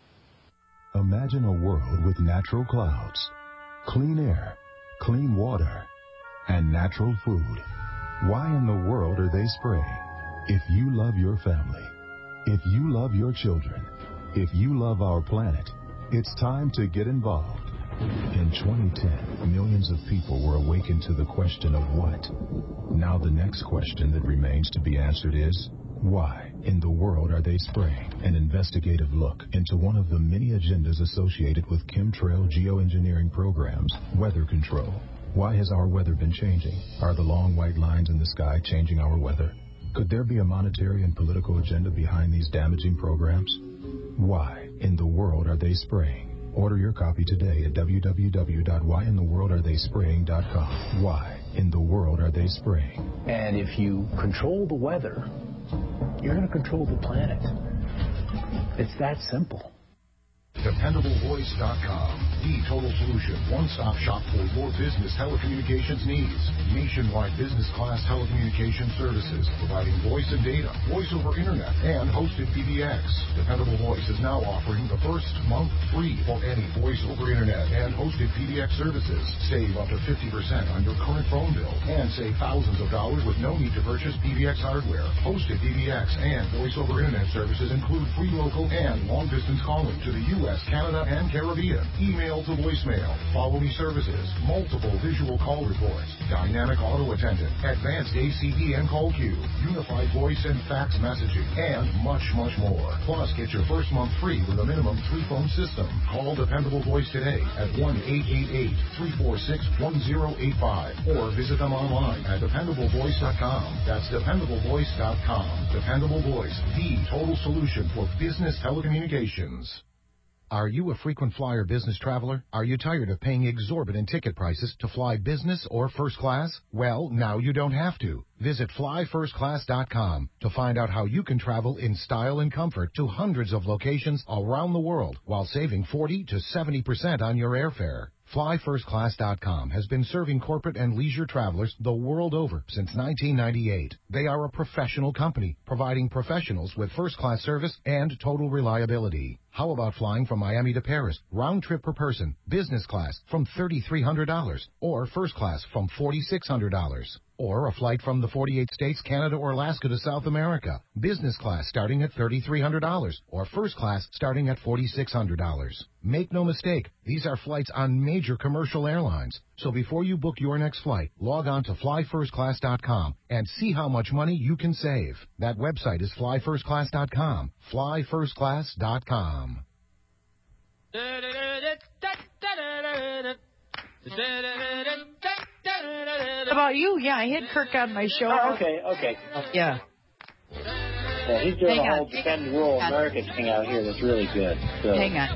Imagine a world with natural clouds, clean air, clean water, and natural food. Why in the world are they spraying? If you love your family, if you love your children, if you love our planet, it's time to get involved. In 2010, millions of people were awakened to the question of what. Now the next question that remains to be answered is, why in the world are they spraying? An investigative look into one of the many agendas associated with chemtrail geoengineering programs, weather control. Why has our weather been changing? Are the long white lines in the sky changing our weather? Could there be a monetary and political agenda behind these damaging programs? Why in the world are they spraying? Order your copy today at www.whyintheworldaretheyspraying.com. Why in the world are they spraying? And if you control the weather, you're going to control the planet. It's that simple. DependableVoice.com. The total solution, one-stop shop for your business telecommunications needs. Nationwide business class telecommunications services, providing voice and data, voice over internet, and hosted PBX. Dependable Voice is now offering the first month free for any voice over internet and hosted PBX services. Save up to 50% on your current phone bill and save thousands of dollars with no need to purchase PBX hardware. Hosted PBX and voice over internet services include free local and long-distance calling to the U.S., Canada, and Caribbean. Email to voicemail, follow me services, multiple visual call reports, dynamic auto attendant, advanced ACE and call queue, unified voice and fax messaging, and much, much more. Plus, get your first month free with a minimum 3-phone system. Call Dependable Voice today at 1-888-346-1085 or visit them online at dependablevoice.com. That's dependablevoice.com. Dependable Voice, the total solution for business telecommunications. Are you a frequent flyer business traveler? Are you tired of paying exorbitant ticket prices to fly business or first class? Well, now you don't have to. Visit flyfirstclass.com to find out how you can travel in style and comfort to hundreds of locations around the world while saving 40 to 70% on your airfare. FlyFirstClass.com has been serving corporate and leisure travelers the world over since 1998. They are a professional company providing professionals with first-class service and total reliability. How about flying from Miami to Paris, round trip per person, business class from $3,300 or first class from $4,600? Or a flight from the 48 states, Canada, or Alaska to South America, business class starting at $3,300 or first class starting at $4,600. Make no mistake, these are flights on major commercial airlines. So before you book your next flight, log on to flyfirstclass.com and see how much money you can save. That website is flyfirstclass.com. Flyfirstclass.com. How about you? Yeah, I had Kirk on my show. Oh, okay. Yeah. Well, he's doing a whole Defend Rural America thing out here that's really good. So. Hang on.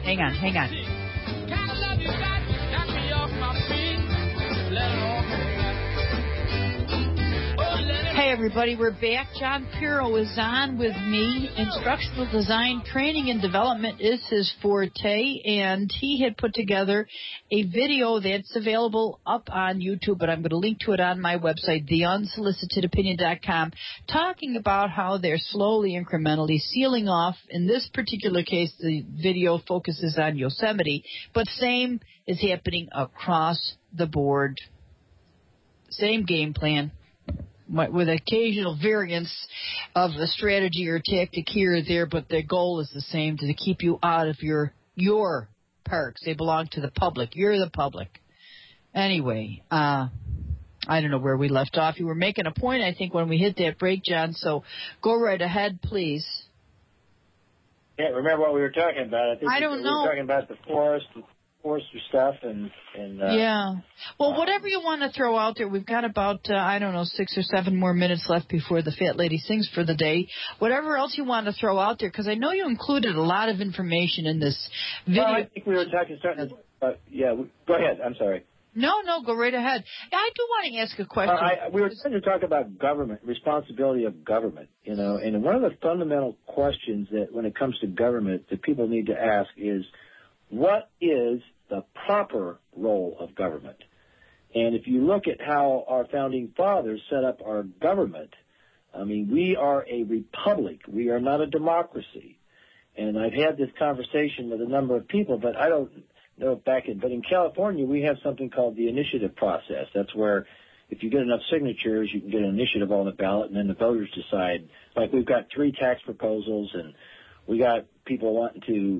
Hey everybody, we're back. John Pirro is on with me. Instructional design, training, and development is his forte, and he had put together a video that's available up on YouTube, but I'm going to link to it on my website, theunsolicitedopinion.com, talking about how they're slowly, incrementally sealing off. In this particular case, the video focuses on Yosemite, but same is happening across the board. Same game plan, with occasional variance of a strategy or tactic here or there, but the goal is the same, to keep you out of your parks. They belong to the public. You're the public. Anyway, I don't know where we left off. You were making a point, I think, when we hit that break, John, so go right ahead, please. Can't remember what we were talking about. I think I don't know. We were talking about the forestry stuff and yeah. Well, whatever you want to throw out there, we've got about 6 or 7 more minutes left before the fat lady sings for the day. Whatever else you want to throw out there, because I know you included a lot of information in this video. Well, I think we were starting to go ahead. I'm sorry. No, go right ahead. I do want to ask a question. We were starting to talk about government, responsibility of government, and one of the fundamental questions that when it comes to government that people need to ask is, what is the proper role of government? And if you look at how our founding fathers set up our government, I mean, we are a republic. We are not a democracy. And I've had this conversation with a number of people, but I don't know but in California, we have something called the initiative process. That's where if you get enough signatures, you can get an initiative on the ballot, and then the voters decide. Like, we've got 3 tax proposals, and we got people wanting to,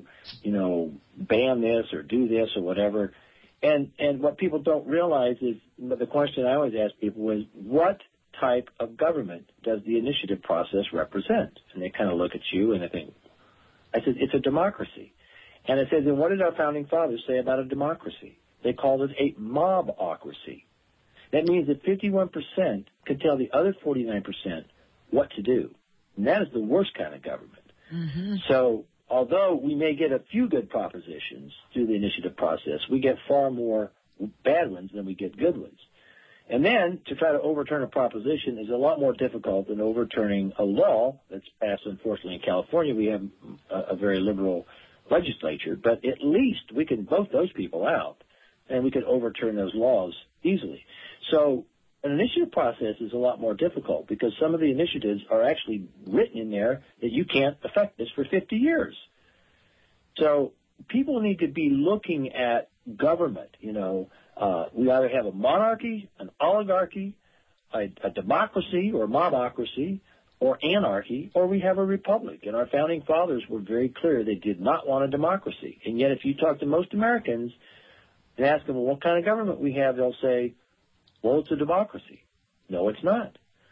ban this or do this or whatever. And what people don't realize is, the question I always ask people is, what type of government does the initiative process represent? And they kind of look at you and they think, I said, it's a democracy. And I said, then what did our founding fathers say about a democracy? They called it a mobocracy. That means that 51% could tell the other 49% what to do. And that is the worst kind of government. Mm-hmm. So although we may get a few good propositions through the initiative process, we get far more bad ones than we get good ones. And then to try to overturn a proposition is a lot more difficult than overturning a law that's passed, unfortunately, in California. We have a very liberal legislature, but at least we can vote those people out, and we could overturn those laws easily. So an initiative process is a lot more difficult because some of the initiatives are actually written in there that you can't affect this for 50 years. So people need to be looking at government. We either have a monarchy, an oligarchy, a democracy or mobocracy, or anarchy, or we have a republic. And our founding fathers were very clear they did not want a democracy. And yet if you talk to most Americans and ask them, well, what kind of government we have, they'll say, well, it's a democracy. No, it's not.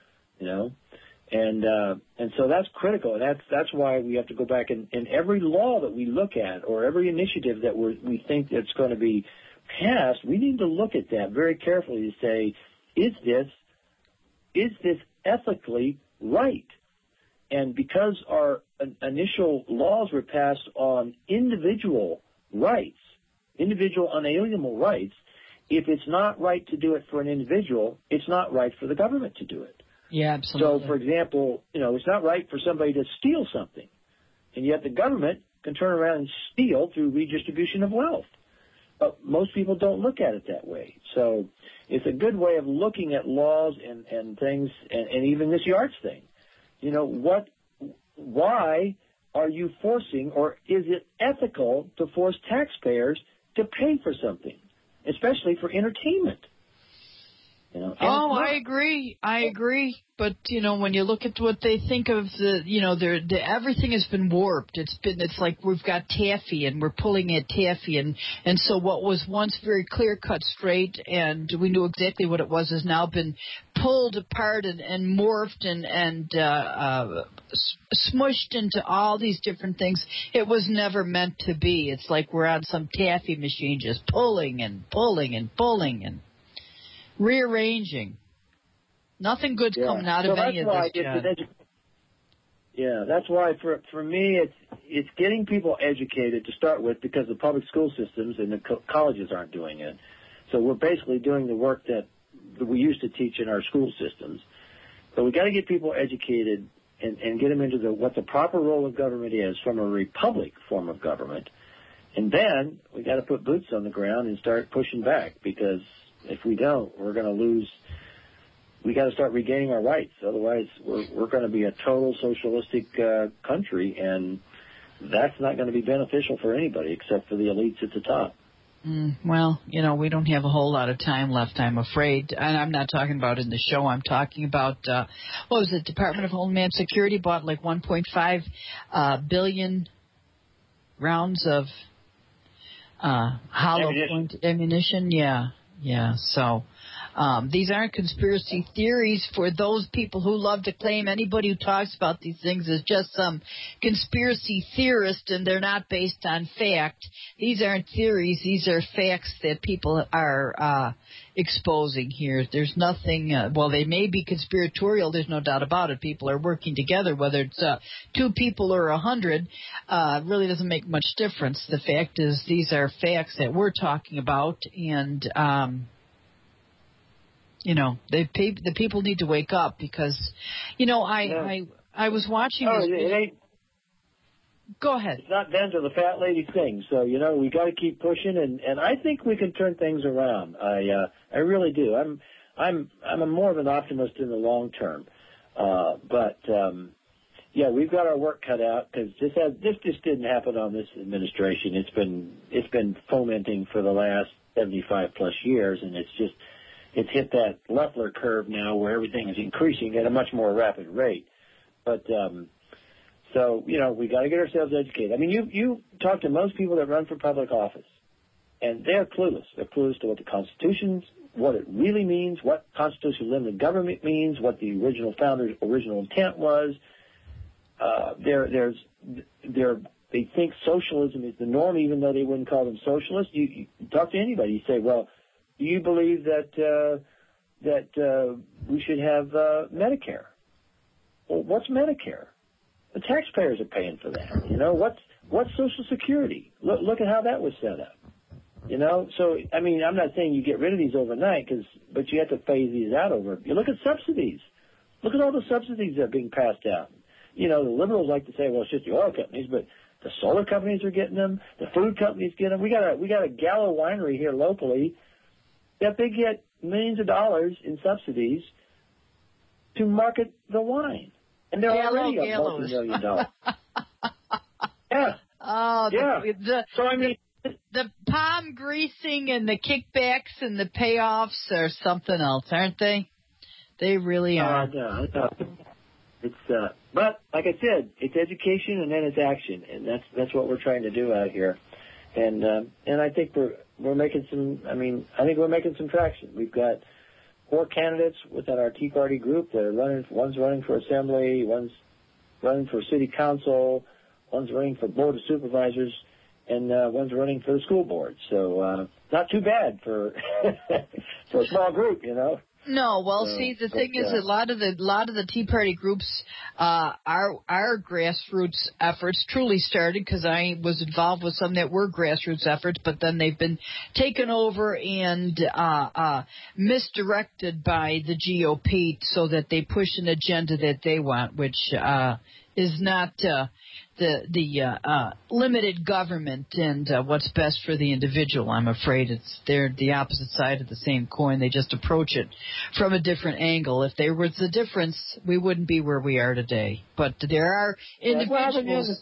And so that's critical, and that's why we have to go back and every law that we look at or every initiative that we think that's going to be passed, we need to look at that very carefully to say, is this ethically right? And because our initial laws were passed on individual rights, individual unalienable rights, if it's not right to do it for an individual, it's not right for the government to do it. Yeah, absolutely. So, for example, it's not right for somebody to steal something, and yet the government can turn around and steal through redistribution of wealth. But most people don't look at it that way. So it's a good way of looking at laws and things, and even this yards thing. Why are you forcing, or is it ethical to force taxpayers to pay for something, especially for entertainment? I agree. But, when you look at what they think of everything has been warped. It's like we've got taffy and we're pulling at taffy. And so what was once very clear cut straight and we knew exactly what it was has now been pulled apart and morphed and smushed into all these different things. It was never meant to be. It's like we're on some taffy machine just pulling and pulling and pulling and rearranging. Nothing good's coming out of any of this, John. That's why for me it's getting people educated to start with, because the public school systems and the colleges aren't doing it. So we're basically doing the work that we used to teach in our school systems. But we got to get people educated and get them into what the proper role of government is from a republic form of government. And then we got to put boots on the ground and start pushing back, because if we don't, we're going to lose. We got to start regaining our rights. Otherwise, we're going to be a total socialistic country, and that's not going to be beneficial for anybody except for the elites at the top. Well, we don't have a whole lot of time left, I'm afraid. And I'm not talking about in the show. I'm talking about, what was it, Department of Homeland Security bought like 1.5 billion rounds of hollow point ammunition. Yeah. So these aren't conspiracy theories for those people who love to claim anybody who talks about these things is just some conspiracy theorist and they're not based on fact. These aren't theories. These are facts that people are exposing here. There's nothing, they may be conspiratorial. There's no doubt about it. People are working together. Whether it's 2 people or 100 really doesn't make much difference. The fact is these are facts that we're talking about, and the people need to wake up because, I was watching this. Go ahead. It's not bent to the fat lady thing. So, we got to keep pushing, and I think we can turn things around. I really do. I'm more of an optimist in the long term. But we've got our work cut out because this just didn't happen on this administration. It's been fomenting for the last 75 plus years, and it's hit that Leffler curve now where everything is increasing at a much more rapid rate. But so, we got to get ourselves educated. I mean, you talk to most people that run for public office, and they're clueless. They're clueless to what the Constitution's, what it really means, what constitutional limited government means, what the original founders' original intent was. They think socialism is the norm, even though they wouldn't call them socialists. You talk to anybody, you say, well, do you believe that we should have Medicare? Well, what's Medicare? The taxpayers are paying for that. What's Social Security? Look at how that was set up. So I mean, I'm not saying you get rid of these overnight, but you have to phase these out over. You look at subsidies. Look at all the subsidies that are being passed out. The liberals like to say, well, it's just the oil companies, but The solar companies are getting them. The food companies get them. We got a Gallo winery here locally that they get millions of dollars in subsidies to market the wine, and they're already a multi-million dollar. Yeah. Oh, yeah. So I mean, the palm greasing and the kickbacks and the payoffs are something else, aren't they? They really are. No. It's but like I said, it's education and then it's action, and that's what we're trying to do out here, and I think we're making some. I think we're making some traction. We've got 4 candidates within our Tea Party group that are running. One's running for assembly, one's running for city council, one's running for board of supervisors, and one's running for the school board. So not too bad for for a small group, you know. No, well, see, the thing is, a lot of the Tea Party groups, our grassroots efforts truly started because I was involved with some that were grassroots efforts, but then they've been taken over and misdirected by the GOP so that they push an agenda that they want, which is not the limited government and what's best for the individual. I'm afraid they're the opposite side of the same coin. They just approach it from a different angle. If there was a difference, we wouldn't be where we are today. But there are individuals.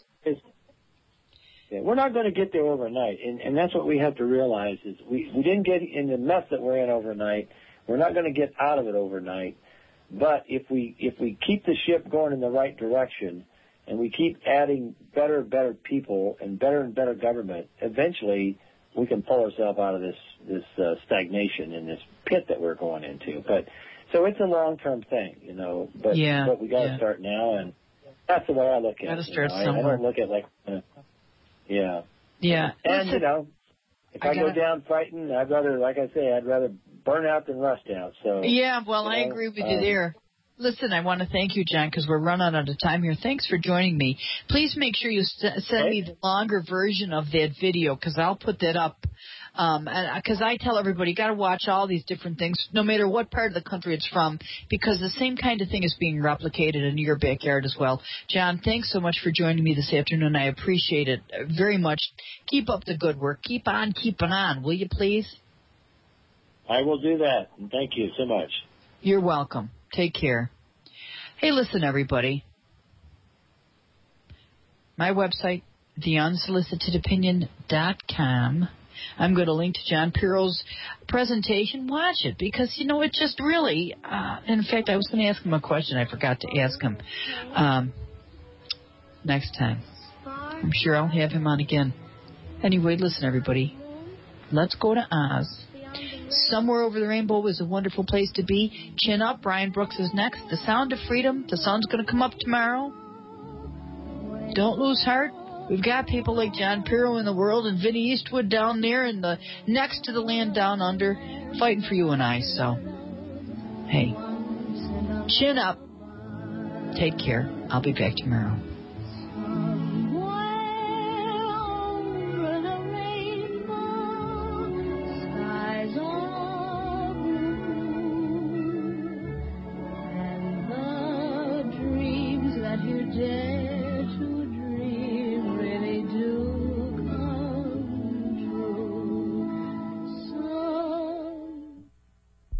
We're not going to get there overnight, and that's what we have to realize is we didn't get in the mess that we're in overnight. We're not going to get out of it overnight. But if we keep the ship going in the right direction, and we keep adding better and better people and better government, eventually we can pull ourselves out of this stagnation and this pit that we're going into. But so it's a long-term thing, you know. But we got to start now, and that's the way I look at it. Got to start somewhere. I don't look at Yeah. And you know, if I go down fighting, I'd rather burn out than rust out. So I agree with you there. Listen, I want to thank you, John, because we're running out of time here. Thanks for joining me. Please make sure you send me the longer version of that video, because I'll put that up. Because I tell everybody, you got to watch all these different things, no matter what part of the country it's from, because the same kind of thing is being replicated in your backyard as well. John, thanks so much for joining me this afternoon. I appreciate it very much. Keep up the good work. Keep on keeping on, will you please? I will do that, and thank you so much. You're welcome. Take care. Hey, listen, everybody. My website, theunsolicitedopinion.com. I'm going to link to John Pirro's presentation. Watch it, because, you know, it just really, in fact, I was going to ask him a question. I forgot to ask him next time. I'm sure I'll have him on again. Anyway, listen, everybody. Let's go to Oz. Somewhere over the rainbow is a wonderful place to be. Chin up. Brian Brooks is next. The Sound of Freedom. The sun's going to come up tomorrow. Don't lose heart. We've got people like John Pirro in the world and Vinnie Eastwood down there in the next to the land down under fighting for you and I. So, hey, chin up. Take care. I'll be back tomorrow.